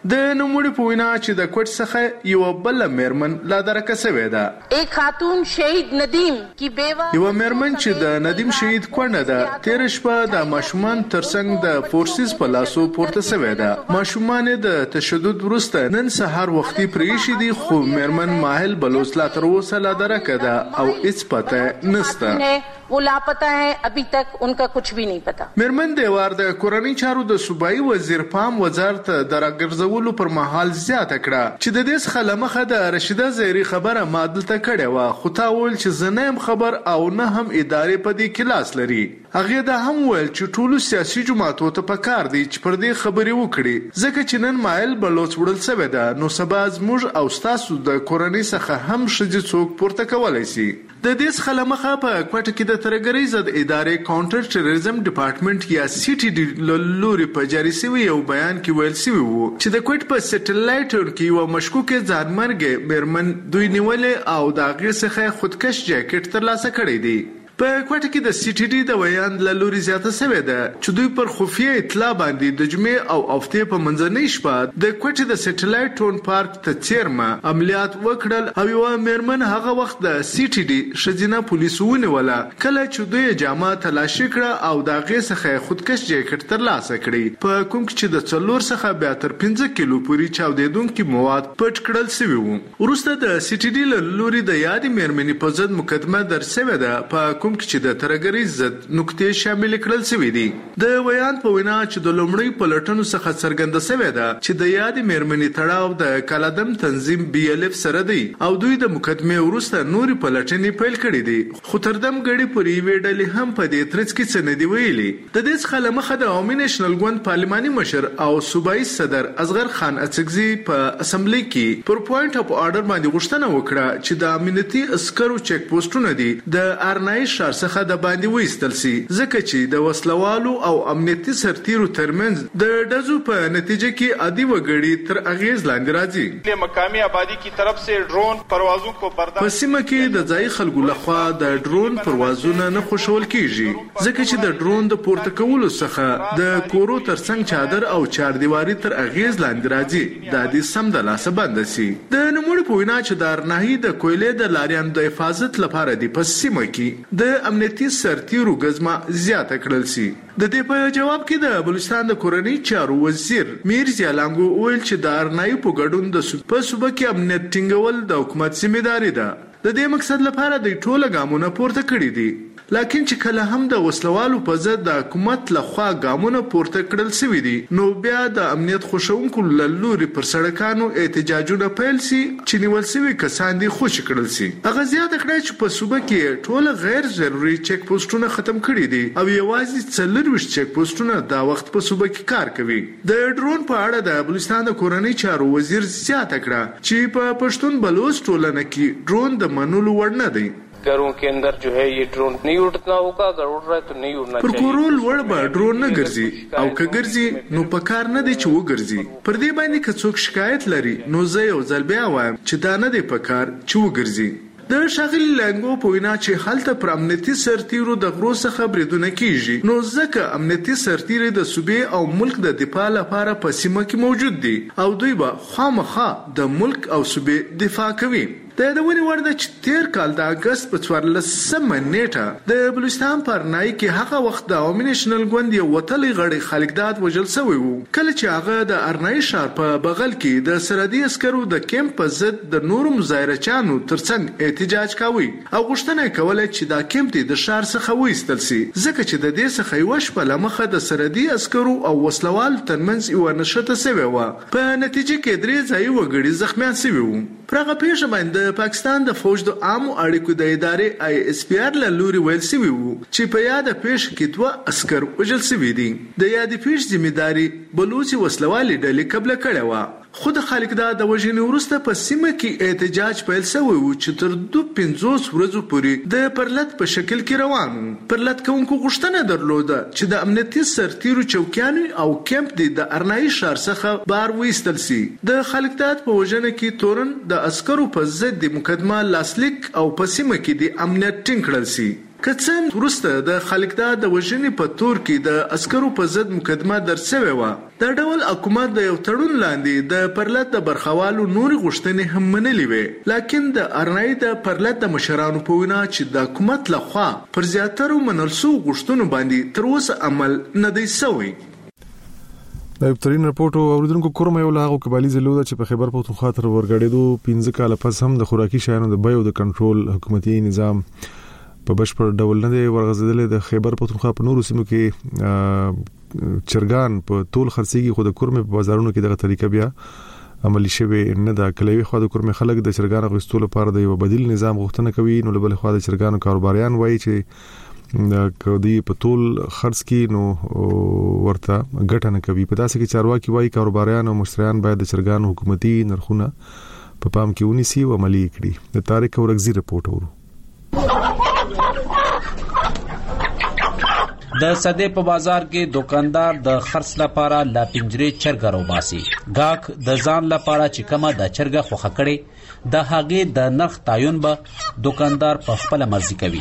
د نوموړي په وینا چې د کوټ څخه یو بل میرمن لا درکه سوې ده. ایک خاتون شهید ندیم کی بیوه یو میرمن چې د ندیم شهید کونه ده تیر شپه د ماشومان ترڅنګ د فورسز په لاسو پورته سوې ده. ماشومان د تشدد وروسته نن سهار وختي پریشي دي خو میرمن ماهل بلوچ لا تر اوسه لا درکه ده او هیڅ پته نشته. वो लापता है, अभी तक उनका कुछ भी नहीं पता. میرمن دیوار د کورنۍ چارو د صوبایي وزیر پام وزارت د راګرځولو پر مهال زیاته کړه چې د دې څخه لمخه د رشیده زیری خبره مادل ته کړې و خو تا ویل چې زنیم خبر او نه هم ادارې په دې کلاس لري. هغه دا هم ویل چې ټولو سیاسي جماعتو ته پکار دي چې پر دې خبرې وکړي ځکه چې نن مایل بلوچ وړل شوی ده نو سبا زموږ او ستاسو د کورنۍ څخه هم ښځې څوک پورته کولی شي. د دې څخه لمخه په کوټه کې د ترګری ضد ادارې کاونټر ټیرریزم ډپارټمنټ یا سی ټي ډي لوري په جاري شوی یو بیان کې ویل شوی وو چې د کوټ په سټلایټ کې یو مشکوک ځانمرګ میرمن دوی نیولې او د هغې څخه خودکش جاکټ ترلاسه کړی دی. په کوټه کې د سی ټي ډي د بیان له لوري زیاته شوې ده چې دوی پر خفیه اطلاع باندې د جمعې او هفتې په منځنۍ شپه د کوټې د سټلایټ ټون پارک ته چیرمه عملیات وکړل او یو میرمن هغه وخت د سی ټي ډي شجینه پولیسو ونیوله کله چې دوی جامه تلاشي کړه او د هغې څخه خودکش جاکټ ترلاسه کړی په کوم چې د څلور څخه بیا تر پنځه کیلو پورې چاودېدونکي مواد پټ کړل شوي وو. وروسته د سی ټي ډي له لوري د یادې میرمنې په ضد مقدمه درج شوې ده په کوم چې د ترګری ضد نقطې شامل کړل شوې دي. د ویان په وینا چې د لومړی پلټنو څخه څرګنده شوې ده چې د یادې میرمنې تړاو د کالادم تنظیم بي ال اف سره دی او دوی د مقدمې وروسته نورې پلټنې پیل کړې دي خو تر دم غړي پورې یوې ډلې هم په دې ترڅ کې څه نه دی ویلي. د دې څخه له مخه د عوامي نېشنل ګوند پارلماني مشر او صوبایي صدر اصغر خان اڅکزي په اسمبلی کې پر پوینټ اف آرډر باندې غوښتنه وکړه چې د امنیتي عسکرو چیک پوسټونه دي د ارنای شار څخه د باندې وېستل سي ځکه چې د وسلوالو او امنیتي سرتیرو ترمنځ د ډزو په نتیجه کې عادي وګړي تر اغیز لاندې راځي. مقامی آبادی کی طرف سے ډرون پروازوں کو برداشت په سیمه کې د ځای خلکو لخوا د ډرون پروازونه نه خوشول کیږي ځکه چې د ډرون د پورته کولو څخه د کورو ترڅنګ چادر او چاردیواري تر اغیز لاندې راځي دا د سم د لاسه بند سي. د نوموړي په وینا چې د ارناهي د کویلې د لاریان د حفاظت لپاره د په سیمه کې د امنیتي سرتیرو غزما زیاته کړل سي. د دې په جواب کې د بلوچستان د کورنۍ چارو وزیر میرزا لانګو ویل چې د ارنای په ګډون د په صوبه کې امنیت ټینګول د حکومت ذمہداري ده. د دې مقصد لپاره د ټوله ګامونه پورته کړی دي لکن چې کله هم د وسلوالو په ضد د حکومت لخوا ګامونه پورته کړل شوي دي نو بیا د امنیت خوښونکو له لوري پر سړکانو احتجاجونه پیل سي چې نیول شوي کسان دي خوشي کړل سي. هغه زیاته کړه چې په صوبه کې ټوله غیر ضروري چیک پوسټونه ختم کړي دي او یوازې څلرویشت چیک پوسټونه دا وخت په صوبه کې کار کوي. د ډرون په اړه د بلوچستان د کورنۍ چارو وزیر زیاته کړه چې په پښتون بلوچ ټولنه کې ډرون د منلو وړ نه دی. घरों के अंदर जो है ये ड्रोन नहीं उड़ना होगा अगर उड़ रहा है तो नहीं उड़ना चाहिए. پر کورول وړ به ډرون نه ګرځي او که ګرځي نو په کار نه دی چې وګرځي. پر دې باندې که څوک شکایت لري نو زه یو ځل بیا وایم چې دا نه دی په کار چې وګرځي. د شاغلی لنګو په وینا چې هلته پر امنیتي سرتیرو د غرو څخه بریدونه کیږي نو ځکه امنیتي سرتیري د صوبې او ملک د دفاع لپاره په سیمه کې موجود دي او دوی به خامخا د ملک او صوبې دفاع کوي. د یادونې وړ ده چې تیر کال د اګست په څوارلسمه نیټه د بلوچستان په ارنای کې هغه وخت د عوامي نېشنل ګوند یو وتلی غړی خالقداد وژل شوی و کله چې هغه د ارنای ښار په بغل کې د سرحدي عسکرو د کیمپ په ضد د نورو مظاهرچیانو ترڅنګ احتجاج کاوه او غوښتنه یې کوله چې دا کیمپ د ښار څخه وایستل شي ځکه چې د دې څخه یوه شپه له مخه د سرحدي عسکرو او وسلوالو ترمنځ یوه نښته شوې وه. په نتیجه کې درې ځایي وګړي زخمیان شوي وو. پر هغه پیښه باندې د پاکستان د فوج د عامو اړیکو د ادارې آی اس پی آر له لوري ویل شوي وو چې په یاده پیښه کې دوه عسکر وژل شوي دي. د یادې پیښې ذمہداري بلوچي وسلوالې ډلې قبله کړې وه. خود خالقداد د وژنې وروسته په سیمه کې احتجاج پیل شوی و چې تر دوه پنځوس ورځو پورې د پرلط په شکل کې روان و. پرلط کوونکو غوښتنه درلوده چې د امنیتي سرتیرو چوکیانو او کیمپ دی د ارنایي ښار څخه بار وایستل سي. د خالقداد په وژنه کې تورن د عسکرو په ضد د مقدمه لاسلیک او په سیمه کې د امنیت ټینګ کړل سي. که څه وروسته د خالقداد د وژنې په تور کې د عسکرو په ضد مقدمه درج شوې وه. دا ډول حکومت د یو تړون لاندې د پرلط د برخوالو نوري غوښتنې هم منلې وې، لکن د ارنای د پرلط د مشرانو په وینا چې د حکومت لخوا پر زیاترو منل شوو غوښتنو باندې تر اوسه عمل نه دی شوی. د یو ترين رپورټ اوریدونکو کوم یو لاغو کبالي زلو چې په خیبر پختونخوا تر ورګړېدو پنځه کال پس هم د خوراکي شیانو د بیو د کنټرول حکومتي نظام په بشپړ ډول نه دی ورغځېدل. د خیبر پختونخوا په نورو سیمو کې چرګان په ټول خرڅيږي، خو د کورمه په بازارونو کې دغه طریقه بیا عملی شوی نه دا. کلوي خو د کورمه خلک د چرګانو غوښتلو لپاره د یو بدیل نظام غوښتنه کوي، نو بل خو د چرګانو کاروباریان وایي چې د کودی په ټول خرڅ کې نو ورته ګټه نه کوي. په داسې کې چارواکي وایي کاروباریان او مشتریان باید د چرګانو حکومتي نرخونه په پام کې ونیسي او عملي کړي. د طارق اورغزي رپورټ ورو. د صدې په بازار کې دکاندار د خرڅ لپاره لا پنجرې چرګ راوباسي. گاک د ځان لپاره چې کومه د چرګ خوخه کړي د هغه د نرخ تعین به دکاندار په خپل مرزي کوي.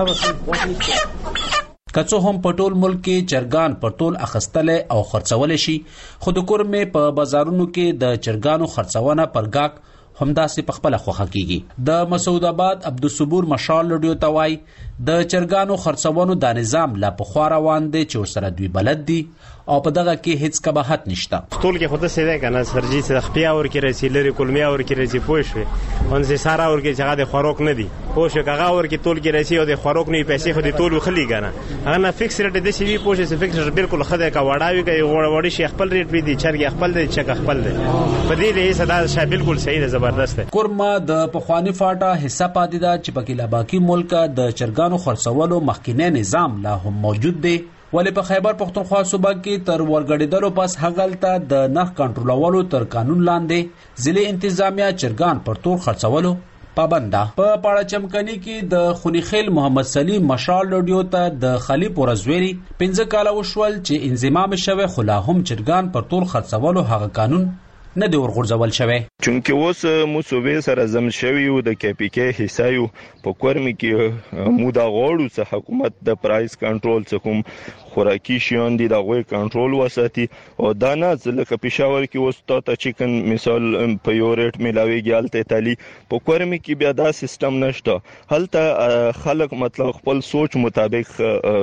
کڅو هم په ټول ملک کې چرګان په ټول اخستل او خرڅول شي، خو د کورمه په بازارونو کې د چرګانو خرڅونه پر گاک همداسې په خپل خوخه کیږي. د مسعود آباد عبدالصبور مشال لډیو توای د چرګانو خرڅونو د نظام لا په خوا روان دي چې سره دوی بلد دي او په دغه کې هیڅ کباحت نشته. ټول کې خود څه ده کنه سرجی څه خپیا اور کې رسی لري کلمیا اور کې رسی پوښوي اون سه سارا اور کې څنګه د خوراک نه دي پوښه کاغه اور کې ټول کې رسی او د خوراک نه پیسې خو د ټول خلی کنه هغه نه فکس ریټ د سی وی پوښه څه فکس بالکل خدای کا وړاوي کوي وړ شي خپل ریټ وی دي چرګ خپل دي چک خپل دي په دې له صدا شای بالکل صحیح ده زبردست ده. کورما د پخوانی فاټه حصہ پاتې ده چې پکې لا باقی ملک د چرګانو خرڅولو مخکینه نظام لا هم موجود دی، ولې په خیبر پختونخوا صوبه کې تر ورګړېدلو پس هغلته د نرخ کنټرولولو تر قانون لاندې ضلع انتظامیه چرګان پر تور خرڅولو پابنده. په پاړه چمکني کې د خونیخیل محمد سلیم مشال لډیو ته د خلی پورزويري پنځه کاله وشول چې انضمام شوه، خلا هم چرګان پر تور خرڅولو هغه قانون نه دی ورغورځول شوی. چونکه اوس مو صوبې سره زم شوی او د کې پی کې حصہ یو په کورمي کې مو دا غوړو څخه حکومت د پرایس کنټرول څخه خوراکي شیان دي د غوي کنټرول وساتي او دا نه ځکه پېښور کې اوس ته چکن مثال په یو ریټ ملاويږي الته تالي په کورمي کې بیا دا سیستم نشته. هلته خلک مطلب خپل سوچ مطابق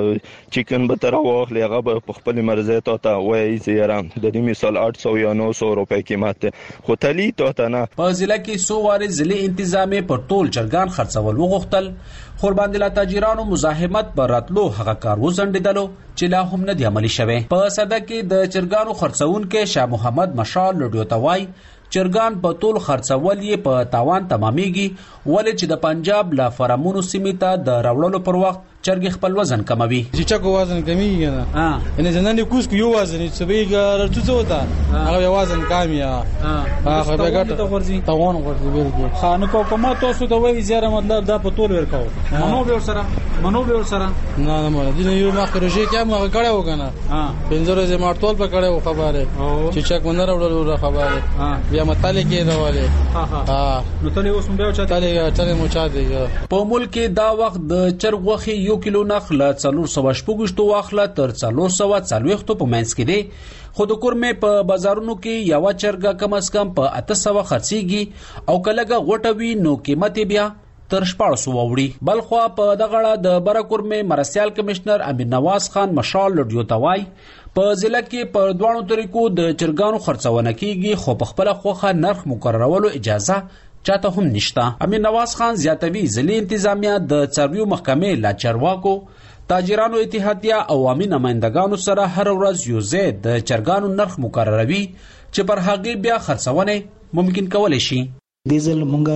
چکن به تر واخلي هغه په خپل مرزه ته وایي زیرام د دې مثال آठ سو یا نو سو روپے کې ماته خو تالي ته نه په ضلع کې سو واري ضلع انتظامیه پر ټول چرګان خرڅول وغوښتل، خو باندې لا تاجرانو مزاحمت پر راتلو هغه کار وزندیدلو چې لا هم نه دی عملی شوی. په صده کې د چرګانو خرڅون کې شاه محمد مشال لډیو توای چرګان په ټول خرڅول یې په تاوان تمامېږي، ولې چې د پنجاب لا فرامونو سیمې ته د راوړلو پر وخت چرګ خپل وزن کموي. چې چاکو وزن کمیږي نه ها ان ځنن کوس کو یو وزن چې بیګ رټو وتا هغه وزن کامیا ها هغه بیګټ ته ورځي تاوان ورځي بالکل خانه کو کومه تاسو ته وایي زیاره مطلب دا په ټول ورکاو منو به سره منو به سره نه نه مله دي یو ما خرجې کې ما کړه وکنه ها پنځره زه ما ټول په کړه خبره چې چک منه راوړل خبره بیا متاله کې راواله ها ها نو ته اوس مبه چا تاله چاله مو چا دی په ملک دا وخت د چرګ وخي یو کیلو نخله څلور سوه شپږشتو واخله تر څلور سوه څلوېښتو په منځ کې دی، خو د کورمه په بازارونو کې یو چرګه کم از کم په اته سوه خرڅيږي او کلهګه غوټه وي نو قیمت بیا تر شپږ سوه وړي. بلخوا په دغه د بره کورمه مرستيال کمشنر امیر نواز خان مشال لډیو توای په ضلع کې په دوانو طریقو د چرګانو خرڅونه کیږي، خو په خپل خوخه نرخ مقررولو اجازه چاته هم نشته. امیر نواز خان زیاتوي ضلع انتظامیه د څارویو محکمې لا چارواکو تاجرانو اتحادیه او عوامي نمائندګانو سره هر ورځ یو ځای د چرګانو نرخ مقرروي چې پر هغه بیا خرڅونه ممکن کولای شي. د ځل مونږه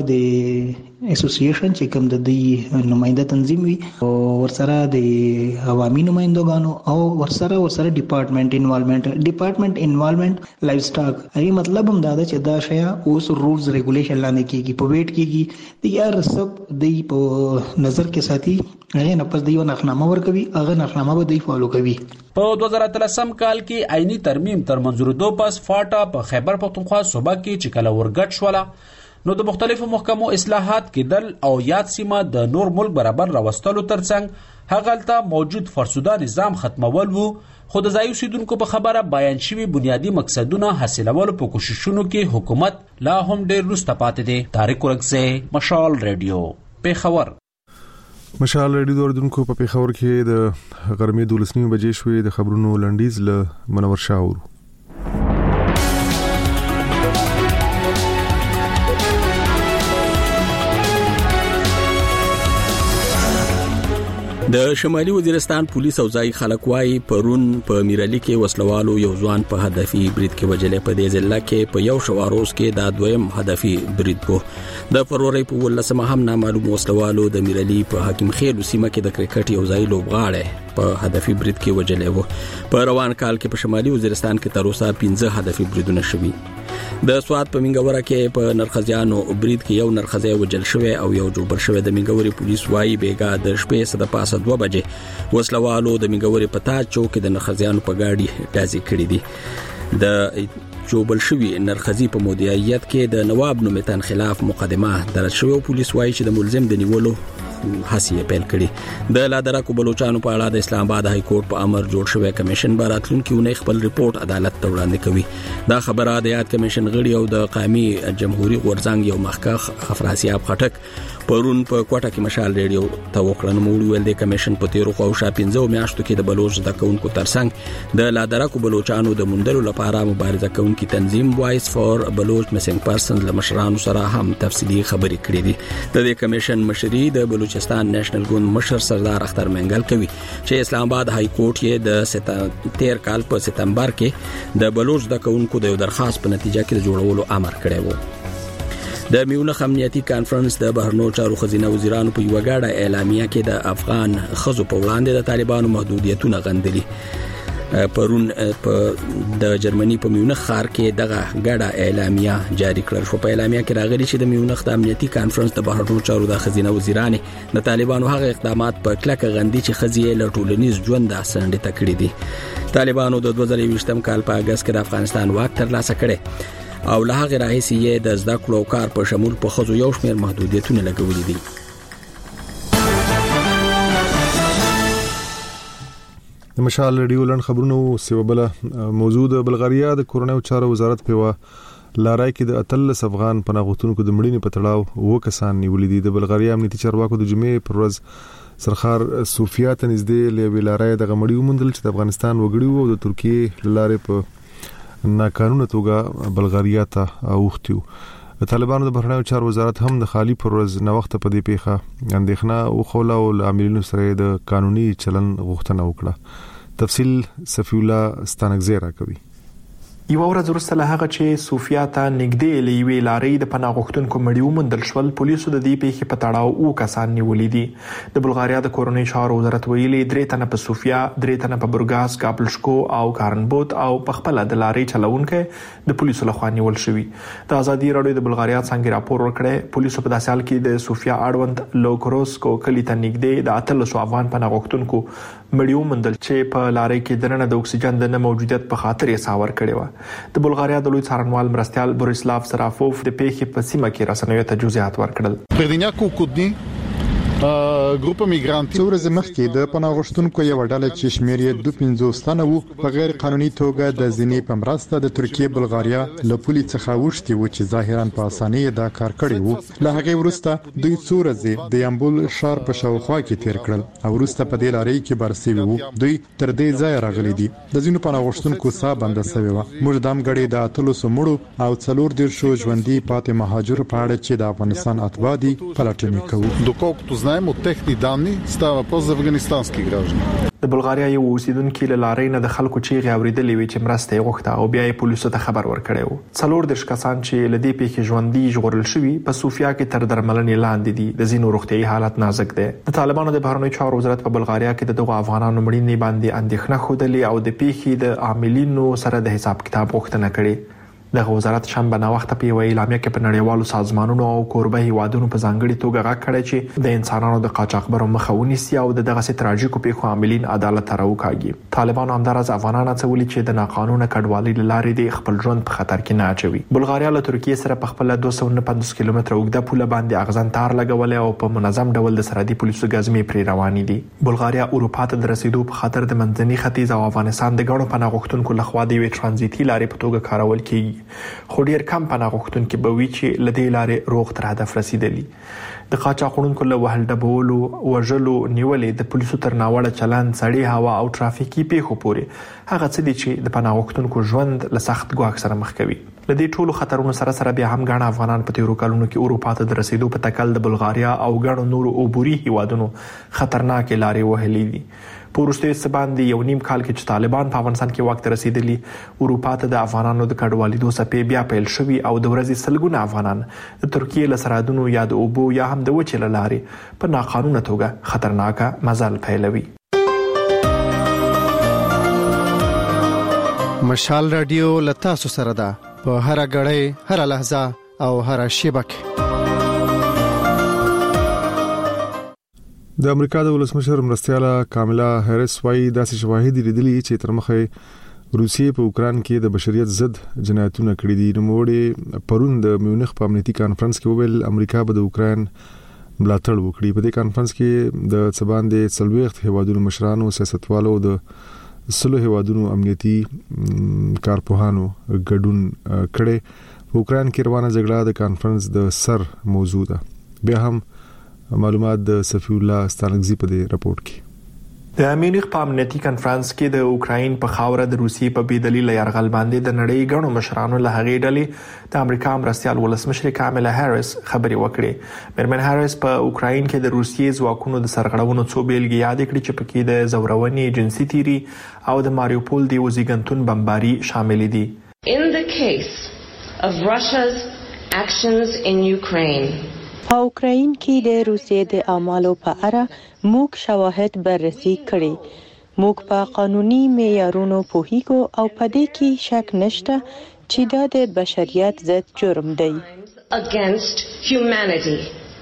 د اسوسییشن چې کوم د دې نمائنده تنظیم وي او ورسره د عوامي نمائندګانو او ورسره ورسره ډپارټمنټ انوالومنت ډپارټمنټ انوالومنت لایف سټاک ای مطلب هم دا ده چې دا شیا اوس رولز ریګولیشن لاندې کیږي په ویټ کیږي د یار سب د په نظر کې ساتي هغه نه پس د یو نخنامه ور کوي هغه نخنامه به دی فالو کوي. په دوه زره اتلسم کال کې آئینی ترمیم تر منظور دو پس فاټا په خیبر پختونخوا صوبه کې چې کله ورګټ شوله نو د مختلفو محکمو اصلاحات کېدل او یاد سیمه د نور ملک برابر راوستلو ترڅنګ هغلته موجود فرسوده نظام ختمول وو، خو د ځایي اوسیدونکو په خبره بیان شوي بنیادی مقصدونه حاصلولو په کوششونو کې حکومت لا هم ډېر وروسته پاتې دی. طارق ورکزی، مشال ریډیو، پیښور. مشال ریډیو اوریدونکو په پیښور کې د غرمې دولس نیمې بجې شوې. د خبرونو لنډیز له منور شاور. د شمالي وزیرستان پولیس او ځای خلک وايي پرون په میرالي کې وسلوالو یو ځوان په هدفي برید کې وجلې. په دې ځل کې په یو شواروز کې دا دویم هدفي برید وو. د فروری په ولسمه هم نامعلوم وسلوالو د میرالي په حکیم خیل سیمه کې د کرکټ یو ځای لوبغاړی په هدفي برید کې وجلې وو. په روان کال کې په شمالي وزیرستان کې تر اوسه پنځه هدفي بریدونه شوي. د سواد په منګوره کې په نرخزیانو برید کې یو نرخزی وجل شوی او یو جوړ شوی. د منګوري پولیس وايي بیګا د شپې صد پاسه دوه بجې وسلوالو د منګوري پتا چوک د نرخزیانو په گاډي ډازې کړې دي. د جوبل شوی نرخزی په مدیریت کې د نواب نومتان خلاف مقدمه درج شوی. پولیس وايي چې د ملزم د نیولو هڅې پیل کړي. د لادرکو بلوچستان په اړه د اسلام آباد های کورټ په امر جوړ شوی کمیشن براتلونکو نه خپل ریپورت عدالت ته وړاندې کوي. دا خبره د یاد کمیشن غړي او د قومي جمهوریت غورځنګ یو مخکخ افراسیاب خټک پرون په کوټه کې مشال ریډیو ته وکړنه موږ ویل د کمیشن په تیرو خو شا پنځو میاشتو کې د بلوچ د کونکو ترڅنګ د لادرکو بلوچستانو د مندلو لپاره مبارزه کوونکي تنظیم وایس فور بلوچ مسنګ پرسن لمشرانو سره هم تفصیلی خبرې کړې دي. د دې کمیشن مشري د بلوچستان نېشنل ګوند مشر سردار اختر منګل کوي چې اسلام آباد های کورټ یې د تیر کال په سپتمبر کې د بلوچ د کونکو د درخواست په نتیجه کې جوړولو امر کړی وو. د میونخ امنیتي کانفرنس د بهرنو چارو خزینه وزیرانو په یو غاړه اعلامیه کې د افغان خزو په وړاندې د طالبانو محدودیتونه غندلي. پرون په د جرمني په میونخ ښار کې دغه غاړه اعلامیه جاری کړل شو. په اعلامیه کې راغلي چې د میونخ د امنیتي کانفرنس د بهرنو چارو د خزینه وزیرانو د طالبانو هغه اقدامات په کلکه غندي چې خزیه له ټولنیز ژوند اسانډي تکړه دي. طالبانو د دوه زره یوولسم کال په اگست کې د افغانستان واک ترلاسه کړي او له هغه راهیسې یې د زده کړو او کار په شمول په خزو یو شمېر محدودیتونه لګولي دي. د مشال ریډیو لن خبرونو سیوبله موضوع د بلغاریا د کورونایي چارو وزارت په لارای کې د اتلس افغان پناهغوتونکو د مړینې په تړاو و کسان نیولې دي. د بلغاریا امنیتي چارواکو د جمعې پر ورځ سرخار صوفیا ته نږدې لوي لارای د غمړیو مندل چې د افغانستان وګړي او د ترکیه لارې په ناقانونه توګه بلغاریا ته اوختیو. د طالبانو د بهرنیو چارو وزارت هم د خالی پر ورځ نو وخت په دې پیښه اندېښنه او خوله او عاملینو سره د قانوني چلن غوښتنه وکړه. تفصیل صفی الله ستانګزیرا کوي. یو ورځ وروسته له هغه چې صوفیا ته نږدې لوي لارې د پناه غوښتونکو مړیو مندل شول، پولیسو د دې پیښې په تړاو او کسان نیولې دي. د بلغاریا د کورونایي چارو وزارت ویلي درې تنه په صوفیا، درې تنه په برګاس، کابلشکو او کارنبوت او په خپل د لارې چلونکو د پولیسو لخوا نیول شوی. د ازادي راډیو د بلغاریا څنګه راپور ورکړی، پولیسو په داسې حال کې د صوفیا اړوند لوکروسکو کلی ته نږدې د اتلس افغان پناه غوښتونکو مړیو مندل چې په لارې کې دننه د اکسیجن د نه موجودیت په خاطر یې ساور کړی و. د بلغاریا د لوی څارنوال مرستيال بوریسلاف سرافوف د پیښې په سیمه کې رسنیو ته جزئیات ورکړل. Преди няколко дни ګروپ میګرانټ څورز مخکې د پناهغوښتونکو یو ډله چې شمیر یې دوه پنځوس تنه وو په غیر قانوني توګه د ځینې په مرسته د ترکیه بلغاریا له پولي څخه وښتي وو چې ظاهرا په اسانۍ دا کار کړی وو. له هغه وروسته دوی څورز د یامبول ښار په شاوخوا کې تیر کړل او وروسته په دې لارې کې برسوي وو. دوی تر دې ځای راغلي دي. د ځینو پناهغوښتونکو ساه بنده شوی و. موږ د امګړې د اتلو سمړو او څلور ډیر شو ژوندۍ پاتې مهاجر په اړه چې د افغانستان اتباع دي پلټنې کوو. Доколкото знаем от техни данни става въпрос за афганистански граждани. د بلغاریا یو اوسیدونکو له لارې نه د خلکو چیغې اوریدلې وي چې مرسته یې غوښته او بیا یې پولیسو ته خبر ورکړی وو. څلور دیرش کسان چې له دې پیښې ژوندۍ ژغورل شوي په صوفیا کې تر درملنې لاندې دي. د ځینو روغتیايي حالت نازک دی. د طالبانو د بهرنیو چارو وزارت په بلغاریا کې د دغو افغانانو مړینې باندې اندېښنه خوده او د پیښې د عاملینو سره د حساب کتاب غوښتنه کړې. د وزارت شنبه نه وخت په یو اعلامیه کې په نړیوالو سازمانونو او کوربه هیوادونو په ځانګړي توګه غږ کړی چې د انسانانو د قاچاقبرو مخه ونیسي او دغه سي تراژیکو پیښو عاملین عدالت ته راوکاږي. طالبان همدارس افغانان هڅولي چې د ناقانونه کډوالۍ لارې د خپل ژوند په خطر کې نه اچوي. بلغاریا له ترکیه سره په خپل دوه سوه نه پنځوس کیلومتره اوږده پوله باندې اغزن تار لګولې او په منظم ډول د سرحدي پولیسو ګزمې پرې روانې دي. بلغاریا اروپا ته د رسیدو په خاطر د منځني ختیځ او افغانستان د ګڼو پناه غوښتونکو لخوا د یوې ترانزیتي لارې په توګه کارول کیږي، خو ډیر کم پناه غوښتونکي به وي چې له دې لارې روغ تر هدف رسیدلي. د قاچاقونکو له وهل ډبولو، وژلو، نیولې د پولیسو تر ناوړه چلند، سړې هوا او ترافیکي پیښو پورې هغه څه دي چې د پناه غوښتونکو ژوند له سخت ګواښ سره مخ کوي. له دې ټولو خطرونو سره سره بیا هم ګڼ افغانان په تیرو کلونو کې اروپا ته د رسیدو په تکل د بلغاریا او ګڼو نورو عبوري هیوادونو خطرناکې لارې وهلې دي. په وروستیو څه باندې یو نیم کال کې چې طالبان په افغانستان کې واک ته رسیدلي، اروپا ته د افغانانو د کډوالېدو څپې بیا پیل شوي او د ورځې سلګونه افغانان د ترکیې له سرحدونو یا د اوبو یا هم د وچې له لارې په ناقانونه توګه خطرناکه مزل پیلوي. مشال رادیو له تاسو سره ده په هر غړې، هر لحظه او هر شیبه کې. د امریکا د ولسمشر مرستیاله کاملا هریس وايي داسې شواهد لیدلي چې تر مخه روسیې په اوکران کې د بشریت ضد جنایتونه کړي دي. نوموړي پرون د میونخ په امنیتي کانفرنس کې وویل امریکا به د اوکران ملاتړ وکړي. په دې کانفرنس کې د څباندې څلويخت هیوادونو مشرانو، سیاستوالو، د سلو هیوادونو امنیتي کارپوهانو ګډون کړي. په اوکران کې روانه جګړه د کانفرنس د سر موضوع ده. بیا هم معلومات د صفی الله ستانکزی په دې راپورټ کې. د میونخ په امنیتي کانفرنس کې د اوکراین په خاوره د روسیې په بيدلیل یرغل باندې د نړۍ غنو مشرانو له هغې ډلې د امریکا مرستیال ولسمشر کاملا هریس خبري وکړې. مرمن هریس په اوکراین کې د روسیې ځواکونو د سرغړونو څو بیلګې یاد کړې چې پکې د زورونې، جنسي تیری او د ماریوپول د وزیګنتون بمباري شامل دي. In the case of Russia's actions in Ukraine, په اوکراین کې د روسیې د اعمالو په اړه موږ شواهد بررسي کړي. موږ په قانوني معیارونو پوهیږو او په دې کې شک نشته چې دا د بشریت ضد جرم دی. Against humanity.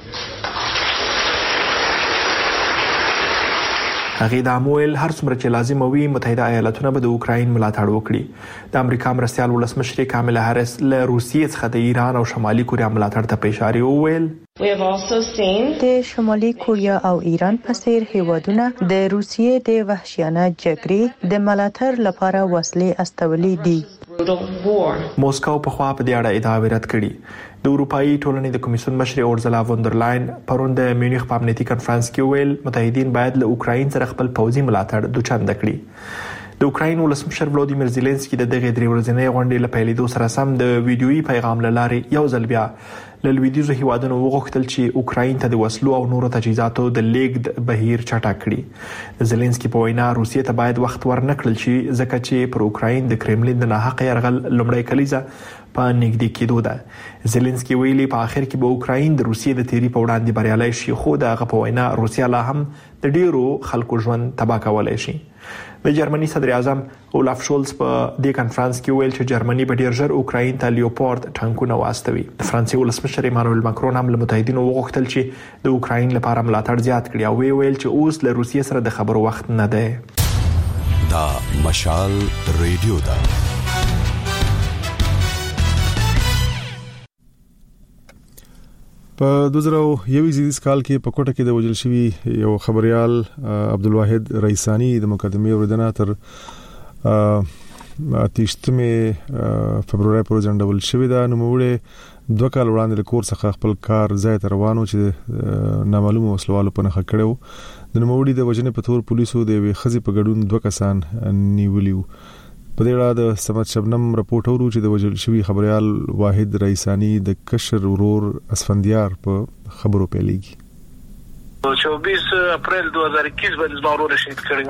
هغه د امویل هر څومره چې لازم وي متحده ایالاتونه به د اوکراین ملاتړ وکړي. د امریکا مرستیال ولسمشر کاملا هریس له روسیې څخه د ایران او شمالي کوریا ملاتړ ته په اشاره وویل. د شمالي کوریا او ایران په څیر هیوادونه د روسیې د وحشیانه جګړې د ملاتړ لپاره وسلې استولې دي. موسکو په خوا په دې اړه ادعا رد کړې. د اروپאי ټولنې د کمیسیون مشر اورزلا وندرلاین پرون د میونخ په امنیتي کانفرنس کې ویل متحدین باید له اوکراین سره خپل پوځي ملاتړ دوچند کړي. د اوکراین ولسمشر ولودیمیر زيلنسکي د دغه درې ورځې غونډې لپاره لیدو سره سم د ویډیويي پیغام لاره یو ځل بیا له لویدیځو هیوادونو وغوښتل چې اوکراین ته د وسلو او نورو تجهیزاتو د لیږد بهیر چټک کړي. زيلنسکي په وینا روسیې ته باید وخت ورنکړل شي ځکه چې پر اوکراین د کرملین د ناحق یرغل لومړی کلیزه په نږدې کېدو ده. زيلنسکي ویلي په اخر کې به اوکراین د روسیې د تیری په وړاندې بریالي شي، خو دغه په وینا روسیا لا هم د ډیرو خلکو ژوند تباه کولای شي. د جرمني صدر اعظم اولاف شولز په دې کانفرنس کې ویل چې جرمني به ډیر ژر اوکراین ته لیوپارد ټانکونه واستوي. د فرانسې ولسمشر ایمانوئل ماکرون هم له متحدینو وغوښتل چې د اوکراین لپاره ملاتړ زیات کړي او ویل چې اوس له روسیې سره د خبرو وخت نه دی. دا مشال ریډیو دا په دوه زره یو زیږدیز کال کې په کوټه کې د وژل شوی یو خبريال عبدالواحد رئیسانی د مقدمه اوریدنه تر اتیشتمه فبرवरी پر ځندول شوی دا. نوموړی دوه کال وړاندې له کور څخه خپل کار ځای ته روانو چې نامعلومه وسلوالو په نخښه کړو. د نوموړي د وژنې په تور پولیسو د وی خزي په ګډون دوه کسان نیولیو. په دې اړه د سمت شبنم راپورټ ورو چې د وژل شوی خبريال واحد رئیسانی د کشر ورور اسفندیار په خبرو پیلېږي. चौबीस अप्रैल दो हज़ार इक्कीस باندې زمارو رشید کړو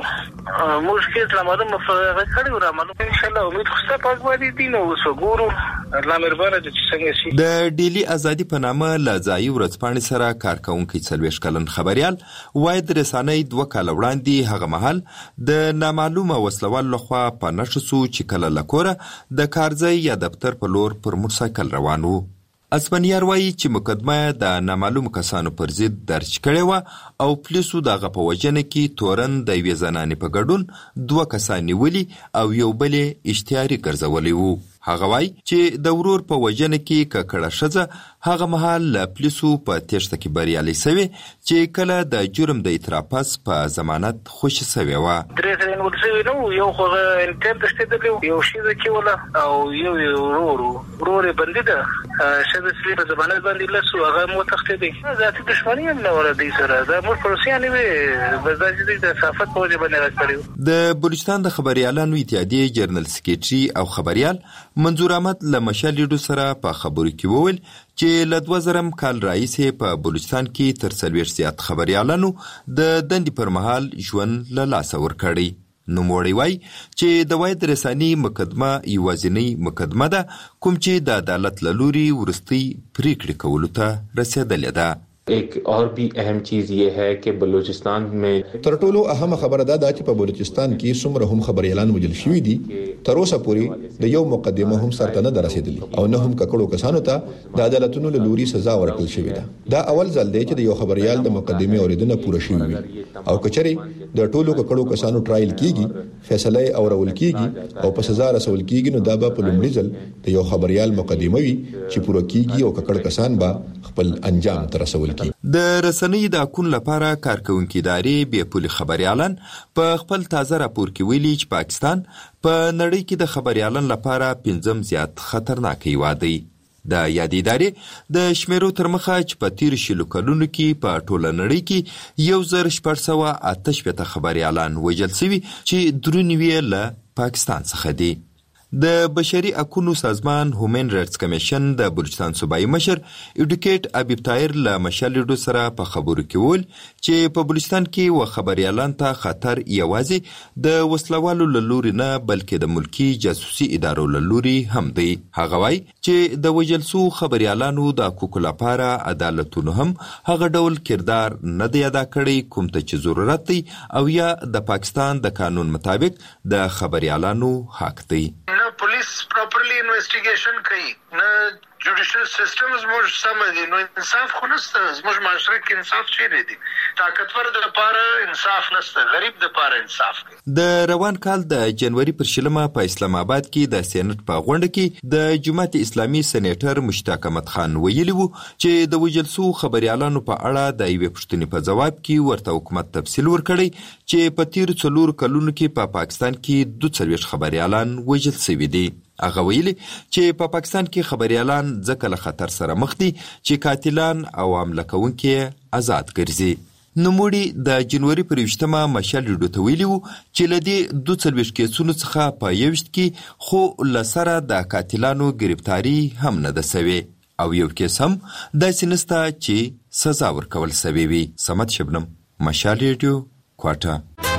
مشکل لا معلومه کړو را معلومه ان شاء الله امید خو پاک باندې دي نو وسګورو الله مهربانه دي چې څنګه شي. د ډیلی ازادي په نامه لځای ورځپاڼې سره کارکونکي څلويش کلن خبريال واید رسانې دوه کال وړاندې هغه مهال د نامعلومه وسلوال لخوا په نشسو چې کله لکوره د کارځای یا دفتر په لور پر موټرسایکل روان وو. اسپانیار وایي چې مقدمه د نامعلوم کسانو پر ضد درج کړې و او پولیسو دغه په وجنه کې تورن د یوې زنانې په ګډون دوه کسان نیولي او یو بل اشتیاري ګرځولي وو. هغه وایي چې د ورور په وجنه کې ککړه ښځه هغه مهال له پولیسو په تېښته کې بریالۍ سوې چې کله د جرم د اعتراف په ضمانت خوشي سوې وه. درې سره نور سوي نو یو خو انتیم تشتېدلی یو ښځه کې وله او یو ورور ورور یې بندي ده ښځه چې په ضمانت باندې لسو هغه مو تښتېدی. ذاتي دښمني هم نه وه دوی سره دا موږ پروسیانې وې بس دا چې دوی د صحافت په وجه باندې غږ کړي وو. د بلوچستان د خبریالانو اتحادیې جنرال سکریټري او خبریال منظور احمد له مشالډو سره په خبرو کې وویل چې له دوه زره کال راهیسې په بلوچستان کې تر څلوېښت زیات خبریالانو د دندې پر مهال ژوند له لاسه ورکړی. نوموړی وایي چې د واید رساني مقدمه یوازینۍ مقدمه ده کوم چې د عدالت له لوري وروستۍ پریکړې کولو ته رسېدلې ده. एक और भी अहम चीज ये है कि बलूचिस्तान में تر ټولو اهم خبره ده چې په بلوچستان کې څومره هم خبريالان وجل شوي دي تر اوسه پورې د یو مقدمه هم سرته نه رسیدلی او نه هم ککړو کسانو ته د عدالتونو له لوري سزا ورکړل شوې ده. دا اول ځل دی چې د یو خبريال د مقدمه اوریدنه پوره شوې وي او کچري د ټولو ککړو کسانو ټرایل کیږي فیصله اورول کیږي او په سزا رسول کیږي نو دا به په لومړي ځل د یو خبريال مقدمه وي چې پوره کیږي او ککړ کسان به خپل انجام تر رسول کیږي. د رسنۍ د اکون لپاره کارکونکي ادارې بې پولي خبريالان په خپل تازه راپور کې ویلي چې پاکستان په نړۍ کې د خبريالان لپاره پنځم زیات خطرناک هیواد دی. د یادې ادارې د شمیرو تر مخه چې په تیر شلو کلونو کې په ټوله نړۍ کې یو زر شپږ سوه اته شپېته خبريالان وژل شوي چې درې نوي له پاکستان څخه دي. د بشري حقوقو سازمان هومن رایټس کمیشن د بلوچستان صوبایي مشر ایډوکیټ ابیب طاهر له مشالډو سره په خبرو کې وویل چې په بلوچستان کې و خبريالان ته خطر یوازې د وسلوالو له لوري نه بلکې د ملکی جاسوسي ادارو له لوري هم دی. هغه وایي چې د وژل شوو خبريالانو د حقوقو لپاره عدالتونو هم هغه ډول کردار نه دی ادا کړی کوم ته چې ضرورت دی او یا د پاکستان د قانون مطابق د خبريالانو حق دی. पुलिस प्रॉपर्ली इन्वेस्टिगेशन कोई ना जुडिशियल सिस्टम زموږ سم دي نو انصاف خو نشته زموږ معاشره کې انصاف چیرې دي طاقتور د لپاره انصاف نشته غریب د لپاره انصاف دی. د روان کال د جنوري پر شلمه په اسلام آباد کې د سېنات په غونډه کې د جماعت اسلامي سېنیټر مشتاق احمد خان ویلي وو چې د وژل شوو خبريالانو په اړه د یوې پوښتنې په ځواب کې ورته حکومت تفصیل ورکړی چې په تیر څلور کلونو کې په پا پاکستان کې دوه څلوېښت خبريالان وژل شوي دي. هغه ویلي چې په پا پاکستان کې خبريالان ځکه له خطر سره مخ دي چې قاتلان او حمله کوونکي آزاد ګرځي. نوموړي د جنوري پر یوشتمه مشالډو ته ویلي وو چې له دې دوه څلوېښت کیسونو څخه په یوشت کې خو له سره د قاتلانو ګرفتاري هم نه ده سوې او یو کیس هم داسې نسته چې سزا ورکول سوې وي. صمد شبنم مشالډو کوټه.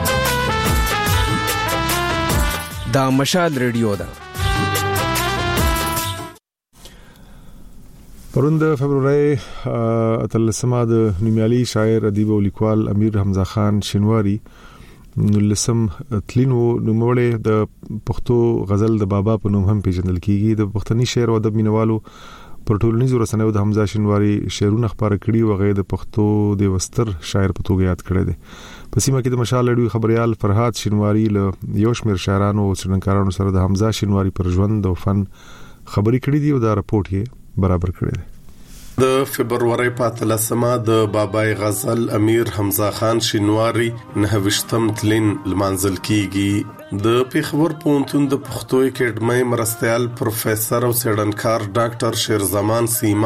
دا مشال ریډیو ده. پرون د فبرवरी اتلسمه د نومیالي شاعر ادیب او لیکوال امیر حمزه خان شینواری نلسم تلینو نوموړی د پښتو غزل د بابا په نوم هم پیژندل کیږي. د پښتني شعر او ادب مینوالو پر ټولنیزو رسنیو د حمزه شینواری شعرونه خبره کړي او غیر د پښتو د وستر شاعر په توګه یاد کړی دی. په سیمه کې د مشال اډوي خبريال فرهاد شینواری له یو شمېر شاعرانو او څېړنکارانو سره د حمزه شینواری پر ژوند او فن خبرې کړې دي او دا راپورټ یې برابر کړی دی. د فبرवरी په اتلسمه د بابای غزل امیر حمزه خان شینواری نه وشتم تلین لمانځل کیږي. د پیښور پوهنتون د پښتو اکیډمۍ مرستیال پروفیسور او څېړنکار ډاکټر شیرزمان سیماب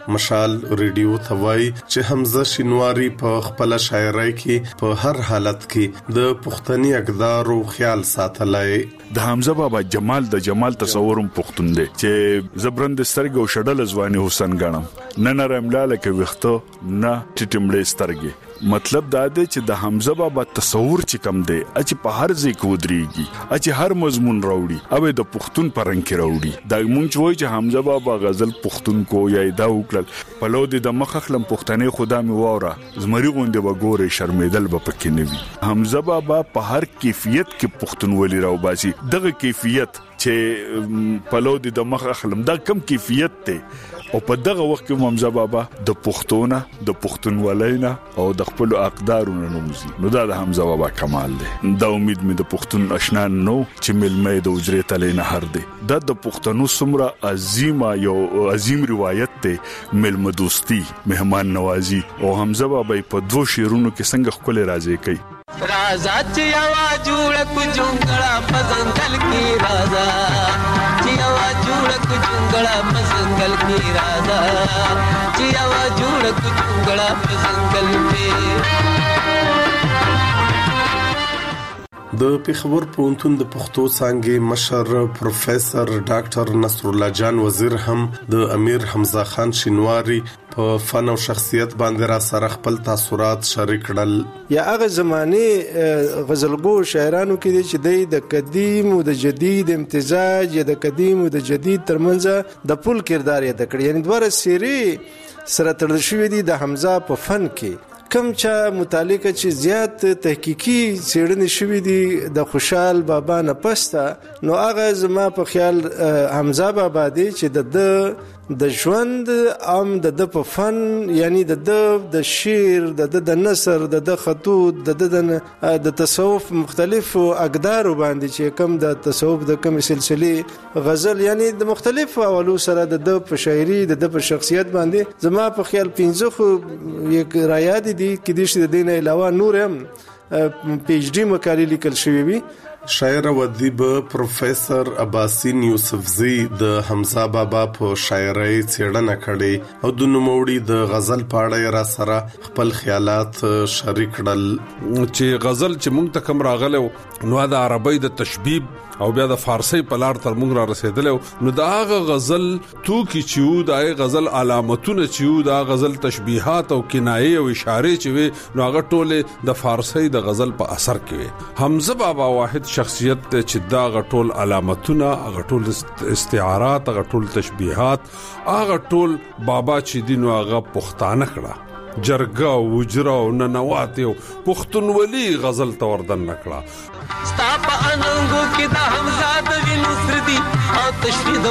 مشال ریډیو ثوای چې حمزه شینواری په خپل شاعرۍ کې په هر حالت کې د پښتني اقدار او خیال ساتلای. د حمزه بابا جمال د جمال تصورم پښتون دی چې زبرند سترګو شډل ځواني حسین غنم نه نرم لاله کې وخته نه ټټمړې سترګې. مطلب دا دی چې د حمزه بابا تصور چې کم دی چې په هر ځای کې ودرېږي چې هر مضمون راوړي او د پښتون پرنګ کې راوړي. دا مونږ وایي چې حمزه بابا غزل پښتون کو یا دا وکړل په لو د مخ خلم پښتنې خدا می واره زمری غونډه وګوره شرمېدل به پکې نه وي. حمزه بابا په هر کیفیت کې پښتونولي راو باسي. دغه کیفیت چې په لو د مخ خلم دا کم کیفیت ته او په دغه وخت کې حمزه بابا د پښتونه د پښتونولینا او د خپل اقدارونو نومزي. نو دا د حمزه بابا کمال دی. دا امید مې د پښتون آشنا نو چې ملمه د اجرې تلې نه هر دی. دا د پښتنو سمره عظیمه یو عظیم روایت ته ملمه دوستی مهمان نوازی او حمزه بابا په دوه شیرونو کې څنګه خپل راځي کوي. رازا چې وا جوړ کو جونګړه پزنګل کی رازا چې وا جوړ کو جونګړه پزنګل کی رازا چې وا جوړ کو جونګړه پزنګل کی. د پیښور پوهنتون د پښتو څانګې مشر پروفیسور ډاکټر نصر الله جان وزیر هم د امیر حمزه خان شینواری په فن او شخصیت باندې را سره خپل تاثرات شریک کړل. یا هغه زمانه غزلګو شاعرانو کې چې د قدیم او د جدید امتزاج یا د قدیم او د جدید ترمنځ د پل کردار یې د کړی، یعنی دوه سری سره تړل شوی دي د حمزه په فن کې. کم چا متعلقه چې زیات تحقیقي څېړنې شوې دي د خوشحال بابا نه پسته، نو هغه زما په خیال حمزه بابا دی چې د د ژوند ام د د په فن، یعنی د د د شعر د د د نثر د د خطوط د د د تصوف مختلف اقدار باندې چې کم د تصوف د کم سلسله غزل، یعنی د مختلف اولو سره د د په شاعري د د په شخصیت باندې زما په خیال پنځه خو یک رایاد دي کې د دې دینه علاوه نور هم پی ایچ ډی مقالې لیکل شوې وي. شاعر او ادیب پروفیسور عباسین یوسفزی د حمزه بابا په شاعرۍ څېړنه کړې او د نوموړي د غزل په اړه را سره خپل خیالات شریک کړل. چې غزل چې مونږ ته کوم راغلو نو د عربی د تشبیب او بیا د فارسی په لار تر مونږ را رسیدل، نو دا هغه غزل تو کی چې دا غزل علامتونه چې دا غزل تشبیهات او کنایه او اشاره چې نو هغه ټوله د فارسی د غزل په اثر کې. حمزه بابا واحد شخصیت چې دا غټول علامتونه هغه ټول استعارات هغه ټول تشبیهات هغه ټول بابا چې دینو هغه پښتانه کړه جرګه او وجره او ننوات او پښتونولي غزل توردن نکړه. ستا په اننګو کې د حمزه د وینو سر دي او تشوید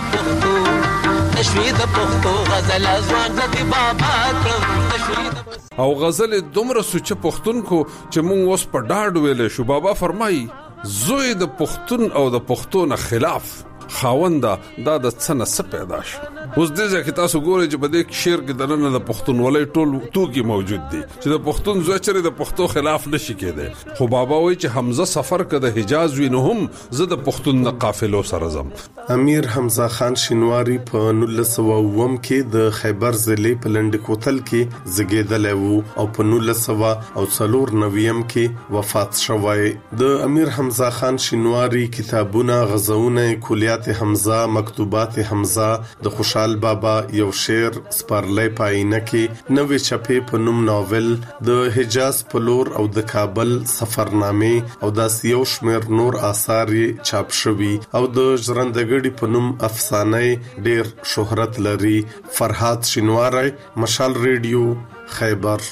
پښتو تشوید پښتو غزل ځوان د بابا کړم تشوید او غزل دومره سوچ پښتون کو چې مونږ اوس په ډاډ ویل شو. بابا فرمایي زوی د پښتون او د پښتون خلاف خاونده دا د څنګه څه پیدا شو. اوس دې ځکه تاسو ګورئ چې په دې شعر کې د نن د پښتونولۍ ټول توکي موجود دي چې د پښتون زوچره د پښتو خلاف نشي کېده. خو بابا وایي چې حمزه سفر کده حجاز وینهم زه د پښتون د قافلو سره زم. امیر حمزه خان شینواری په نولس سوه اووم کې د خیبر ضلع په لنډ کوتل کې زیږیدلی وو او په نولس سوه او څلور نویم کې وفات شوی. د امیر حمزه خان شینواری کتابونه، غزونه، کلیات حمزه، مکتوبات حمزه، د خوشحال بابا یو شعر سپارلې پاینه کې، نوې چپې په نوم ناول، د حجاز په لور او د کابل سفرنامه او د یو شمیر نور آثار چاپ شوي او د ژرندګړي په نوم افسانه ډیر شهرت لري. فرهاد شینواری، مشال ریډیو، خیبر.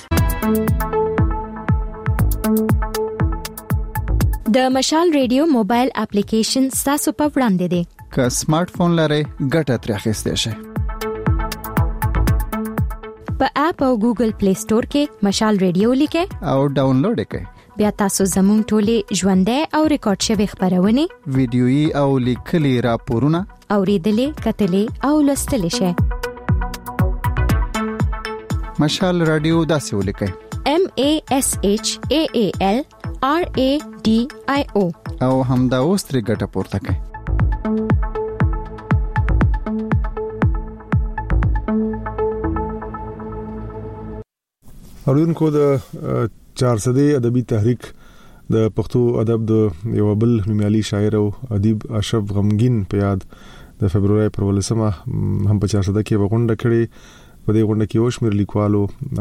د مشال ریډیو موبایل اپلیکیشن تاسو په وړاندې دی. که سمارټ فون لرئ ګټه ترې اخیستئ شئ. په اپ او ګوګل پلی سٹور کې مشال ریډیو لیکئ او ډاونلوډ کړئ. بیا تاسو زموږ ټولې ژوندۍ او ریکارډ شوی خبرونه، ویډیويي او لیکلي راپورونه اوریدلې، کتلې او لوستلې شئ. مشال رادیو داسې ولیکئ: M A S H A A L R A D I O او همدا اوس ترې ګټه پورته کړئ. اوریدونکو د چارصدي ادبي تحریک د پښتو ادب د یو بل نومیالي شاعر او ادیب اشرف غمګین په یاد د فبرवरी پر ولسمه هم په چارصده کې وغونډه کړې. په دې غونډه کې وشمیر لیکوالو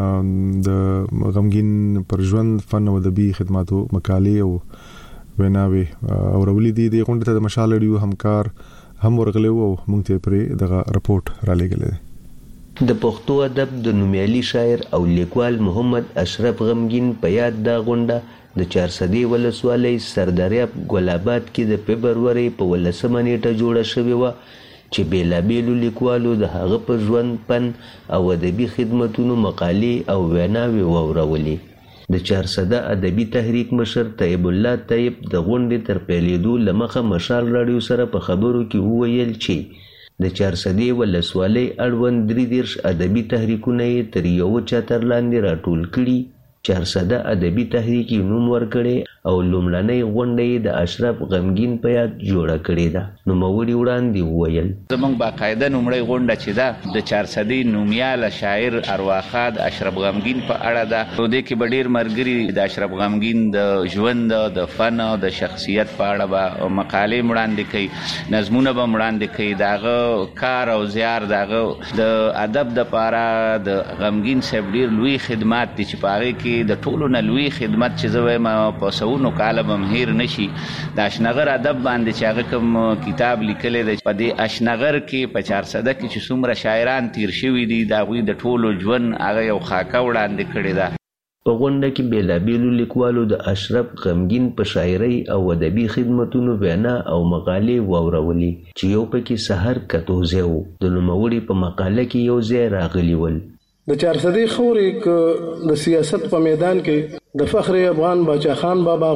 د غمګین پر ژوند، فن او ادبي خدماتو مقالې او ویناوي او رولې دي. د غونډې ته د مشال رادیو همکار هم ورغلي او موږ ته پرې دغه رپورت را لګلې. د پښتو ادب د نومیالي شاعر او لیکوال محمد اشرف غمګین په یاد دا غونډه د چارصدي ولسوالۍ سرداریاب ګلاباد کې د فبرवरी په ولسمه نیټه جوړه شوې و چې بیلابیلو لیکوالو د هغه په ژوند، فن او ادبي خدمتونو مقالې او ویناوي واورولې. د چارصده ادبي تحریک مشر طیب الله طیب د غونډې تر پیلېدو لمخه مشال رادیو سره په خبرو کې وویل چې د چارصدي ولسوالۍ اړوند درې دیرش ادبي تحریکونه یې تر یو چتر لاندې راټول کړي. چارصده ادبي تحریک یې نوم ورکړی او لومړنۍ غونډه یې د اشرف غمګین په یاد جوړه کړې ده. نوموړي وړاندې وویل زموږ باقاعده نومړۍ غونډه چې ده د چارصدي نومیاله شاعر ارواښاد د اشرف غمګین په اړه ده. په دې کې به ډېر ملګري د اشرف غمګین د ژوند، د فن او د شخصیت په اړه به مقالې وړاندې کوي، نظمونه به وړاندې کوي. د هغه کار او زیار، د هغه د ادب دپاره د غمګین صاحب ډېر لوی خدمات دي چې په هغې کې د ټولو نه لوی خدمت چې زه وایم په سوونو کاله به م هیر نشي د اشنغر ادب باندې چې هغه کوم کتاب لیکلی دی. په دې اشنغر کې په چارصده کې چې څومره شاعران تیر شوي دي د هغوی د ټولو ژوند هغه یو خاکه وړاندې کړې ده. په غونډه کې بیلابیلو لیکوالو د اشرف غمګین په شاعرۍ او ادبي خدمتونو وینا او مقالې واورولې چې یو پکې سحر کتوزی و. د نوموړي په مقاله کې یو ځای راغلي ول د چارصدي خورې د سیاست په میدان کې د فخر افغان باچا خان بابا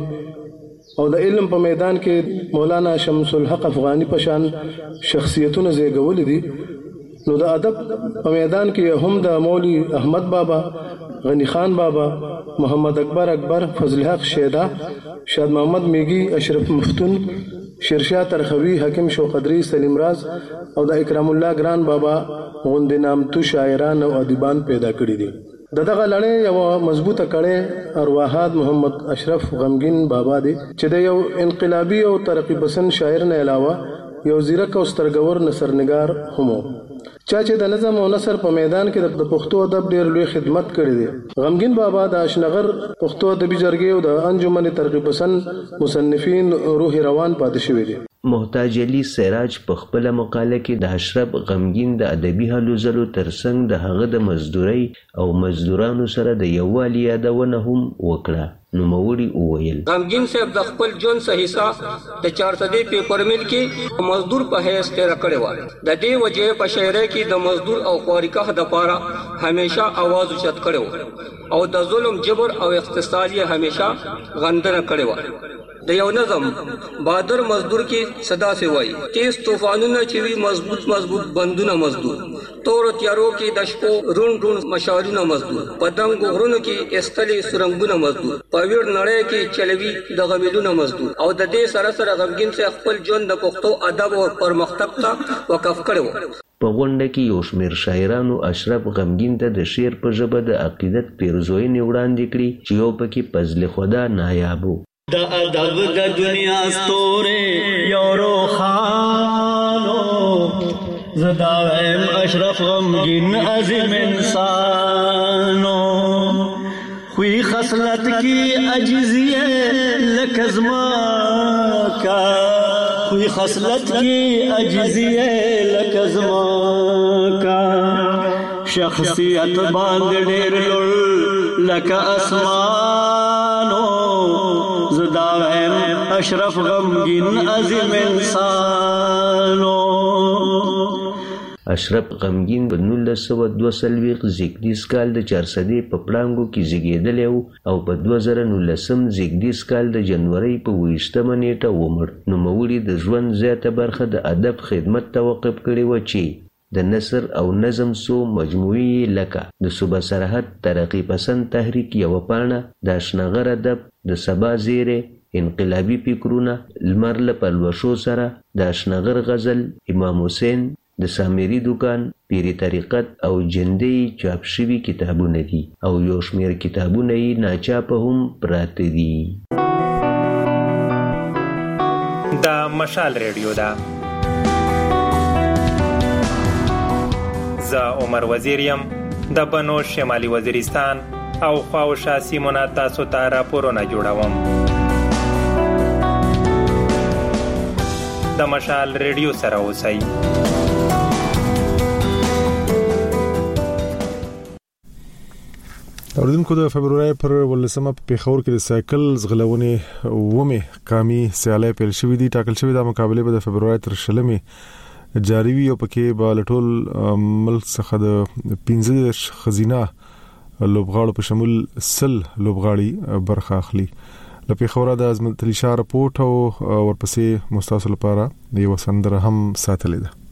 غوندې او د علم په میدان کې مولانا شمس الحق افغانی په شان شخصیتونه زیږولي دي، نو د ادب په میدان کې هم د مولوی احمد بابا، غنی خان بابا، محمد اکبر اکبر، فضل حق شیدا، شاد محمد میگی، اشرف مفتون، شیرشاه ترخوی، حکیم شوقدری، سلیم راز او د اکرام الله ګران بابا غوندې نامتو شاعران او ادیبان پیدا کړي دي. د دغه لړۍ یو مضبوطه کړۍ ارواحاد محمد اشرف غمګین بابا دی چې د یو انقلابي او ترقی پسند شاعر نه علاوه یو زیرک او سترګور نثرنګار هم و، چا چې د نظم او نثر په میدان کې د پښتو ادب ډېر لوی خدمت کړی دی. غمګین بابا د اشنغر پښتو ادبي جرګې او د انجمن ترقی پسند مصنفین روح روان پاتې شوی دی. محتاج علي سراج په خپل مقاله کې د اشرف غمګین د ادبي هلو ځلو ترڅنګ د هغه د مزدورۍ او مزدورانو سره د یووالي یادونه هم وکړه. نوموړي وویل غمګین صاحب د خپل ژوند څه حصہ د چارصدي پیپر میل کې مزدور په حیث تیر کړی و. د دې وجې په شاعرۍ کې د مزدور او خوارکه د پاره همیشه आवाज اوچت کړو او د ظلم، جبر او اقتصاد یې همیشه غندنه کړې و. د یو نظم بادر مزدور کې صدا سے وای تیز طوفانونه چې وی مضبوط مضبوط بندونه مزدور، تور تیارو کې د شپو رون رون مشارونه مزدور، پدنګ غرونو کې استلي سرنګونه مزدور، په ویر نړۍ کې چلوي د غمیلونه مزدور. او د دې سره سره غمګین څخه خپل ژوند د پښتو ادب او پرمختګ ته وقف کړو. په غونډه کې یو شمېر شاعرانو اشرف غمګین ته د شعر په ژبه د عقیدت پیرزوینې وړاندې کړي چې یو پکې فضل خدا نایاب و. د ادب د دنیا ستوري یورو خانو زداویم اشرف غمگین عظیم انسانو خوی خصلت کی عجزی لکزما کا خوی خصلت کی عجزی لکزما کا شخصیت باند ډیر لړ لک اسمانو زداویم اشرف غمگین عظیم انسانو. اشرف غمگین په نولس سوه دوه څلوېښت زیږدیز کال د چارصدي په پړانګو کې زیږېدلی و او په دوه زره نولسم زیږدیز کال د جنورۍ په اوویشتمه نیټه ومړ. نوموړي د ژوند زیاته برخه د ادب خدمت ته وقف کړې وه چې د نثر او نظم څو مجموعې لکه د صوبه سرحد ترقی پسند تحریک یوه پاڼه، د اشنغر ادب، د سبا زیرې، انقلابي فکرونه، لمر له پلوشو سره، د اشنغر غزل، امام حسین، د سامری دکان، پیری طریقت او جندي چاپ شوي کتابونه دي او یو شمېر کتابونه یې ناچاپه هم پراته دي. دا مشال ریډیو ده. زه عمر وزیر یم د بنو شمالي وزیرستان او خواوشا سیمونه تاسو ته راپورونه جوړوم. د مشال ریډیو سره اوسئ. اوریدونکو د فبرवरी پر ولسمه په پیښور کې د سایکل ځغلونې ومه قامي سیالي پیل شوې دي. ټاکل شوې د مقابله به د فبرवरी تر شلمې جاری وي او پکې به لټول ملک څخه د پنځه خزینه لوبغاړو په شمول سل لوبغاړي برخه اخلي. له پیښور د عظمت علي شاه رپورټ او ورپسې مستاسو لپاره یو سندره هم ساتلې ده.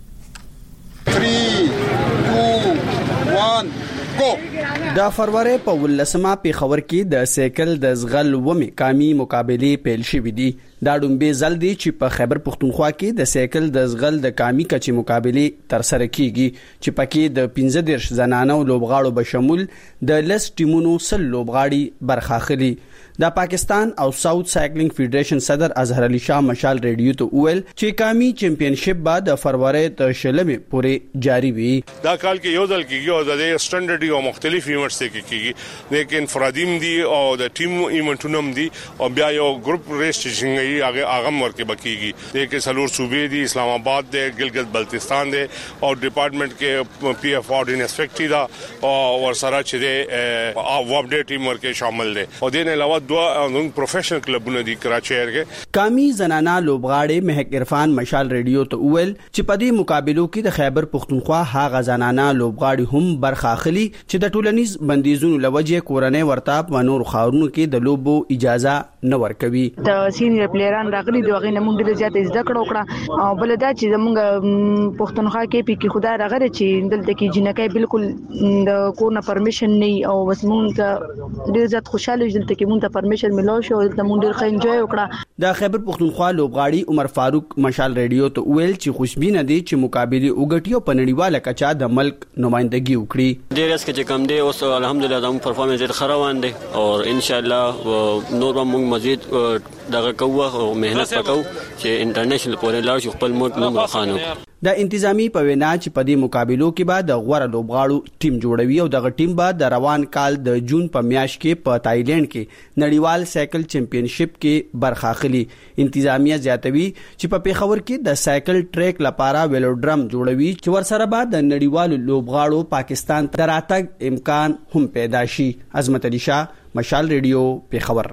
د فروری په ولسمه پیښور کې د سایکل د ځغل ومه قامي مقابله پیل شوې دي. دا ډومبه ځل دی چې په خیبر پختونخوا کې د سایکل د ځغل د قامي کچې مقابله تر سره کیږي چې پکې د پنځه دیرش زنانو لوبغاړو به شمول د لس ټیمونو سل لوبغاړي برخه اخلي. د پاکستان او ساوث سایکلینګ فیډریشن صدر اظهر علي شاه مشال ریډیو ته ویل چې قامي چمپیونشپ بعد د فروری ته شلمې پورې جاری وي. دا کال کې یو ځل کېږي او د سټانډرډ او مختلف ایونټس کې کېږي، لیکن فرادیم دي او د ټیم ایونټونو هم دي او بیا یو ګروپ ریس چې هغه هغه ورکه بکیږي. د سلور صوبې دي، اسلام آباد دی، ګلګت بلتستان دی او ډپارټمنٹ کې پی ایف آر انسپیکټي دا او ورسره چې دی واب ډے ټیم ورکه شامل دي او دین علاوه دوه پروفیشنل کلبونه دي کراچي کې. قامي زنانا لوبغاړي مهک عرفان مشال ریډیو ته ویل چې په دې مقابلو کې د خیبر پختونخوا هغه زنانا لوبغاړي هم برخه اخلي چې د ټولنیز بندیزونو لوجه کورنۍ ورتاپ و نور خاورونو کې د لوبو اجازه نه ورکوي. د سینیئر پلیران راغلي دی هغه نمونږ ډیر زیات زده کړو کړه او بل دا چې زمونږ پښتونخوا کې پی کې خدای راغره چې دلته کې جنکای بالکل د کورونه پرمیشن نه او بس مونږ ډیر زیات خوشاله یو دلته کې مونږ ته پرمیشن ملو شو دلته مونږ ډیر ښه انجوای وکړه. د خیبر پختونخوا لوبغاړي عمر فاروق مشال ریډیو ته ویل چې خوشبینه دي چې مقابله وګټي او په نړیواله کچا د ملک نمائندګي وکړي. ډیر اس کې کم دی اوس الحمدلله زموږ پرفارمنس ډیر ښه روان دی او ان شاء الله نور هم مزید دغه کوه او مهنت وکاو چې انټرنیشنل پورې لاړ شو خپل ملک نوم روښانه کړو. د انتظامی په وینا چې په دې مقابلو کې بعد د غوړه لوبغاړو ټیم جوړوي او دغه ټیم به د روان کال د جون په میاشت کې په تایلند کې نړیوال سایکل چمپیونشپ کې برخه اخلي. انتظامیه زیاتوي چې په پیښور کې د سایکل ټریک لپاره ویلوډرم جوړوي چې ورسره بعد د نړیوال لوبغاړو پاکستان ته راتګ امکان هم پیدا شي. عظمت علي شاه مشال ریډیو پیښور.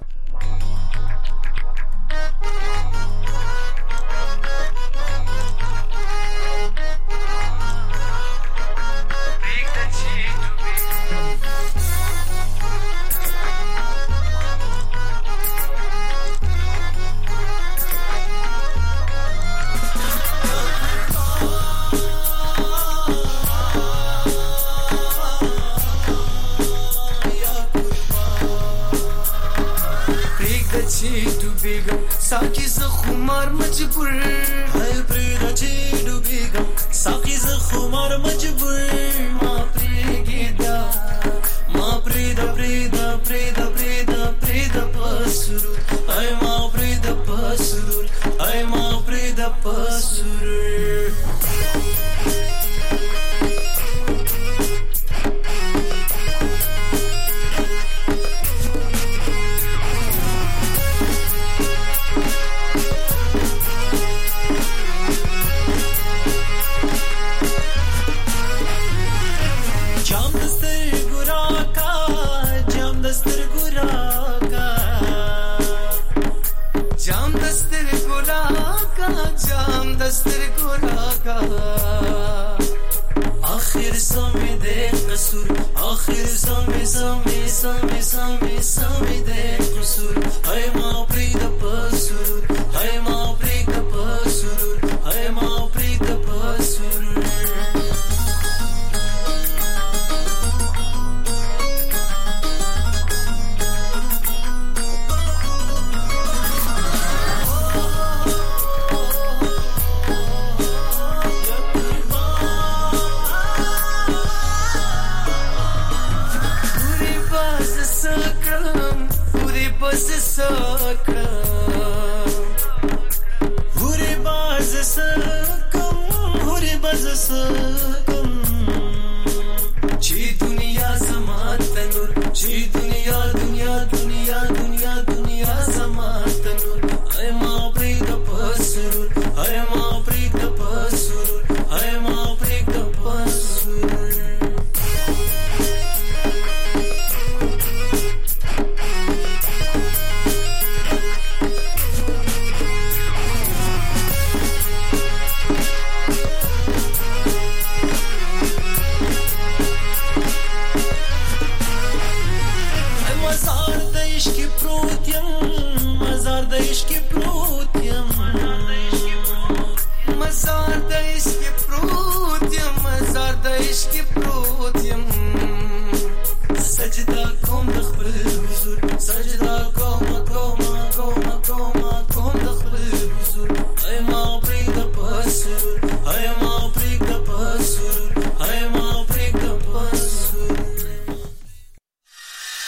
साकी ज खुमार मजबूर हाय प्रेरा ची डूबेगा साकी ज खुमार मजबूर मा प्रेगेदा मा प्रेदा प्रेदा प्रेदा प्रेदा प्रेदा पसुरु हाय मा प्रेदा पसुरु हाय मा प्रेदा पसुरु. आखिर समय दे कसूर आखिर समय समय समय समय समय दे कसूर हाय माँ प्रीत पसुर हाय माँ प्रीत पसुर हाय माँ प्रीत पसुर. سکرم پوری بس سکرم پوری باز سکم پوری باز سکم چی دنیا زمان تنور چی دنیا دنیا دنیا دنیا دنیا زمان تنور ای ما پریک د پسرور ای ما پریک د پسرور ای ما پریک د پسرور مزار د عشق پروت یم مزار د عشق پروت یم مزار د عشق پروت یم سجدا کوم د خپل حضور سجدا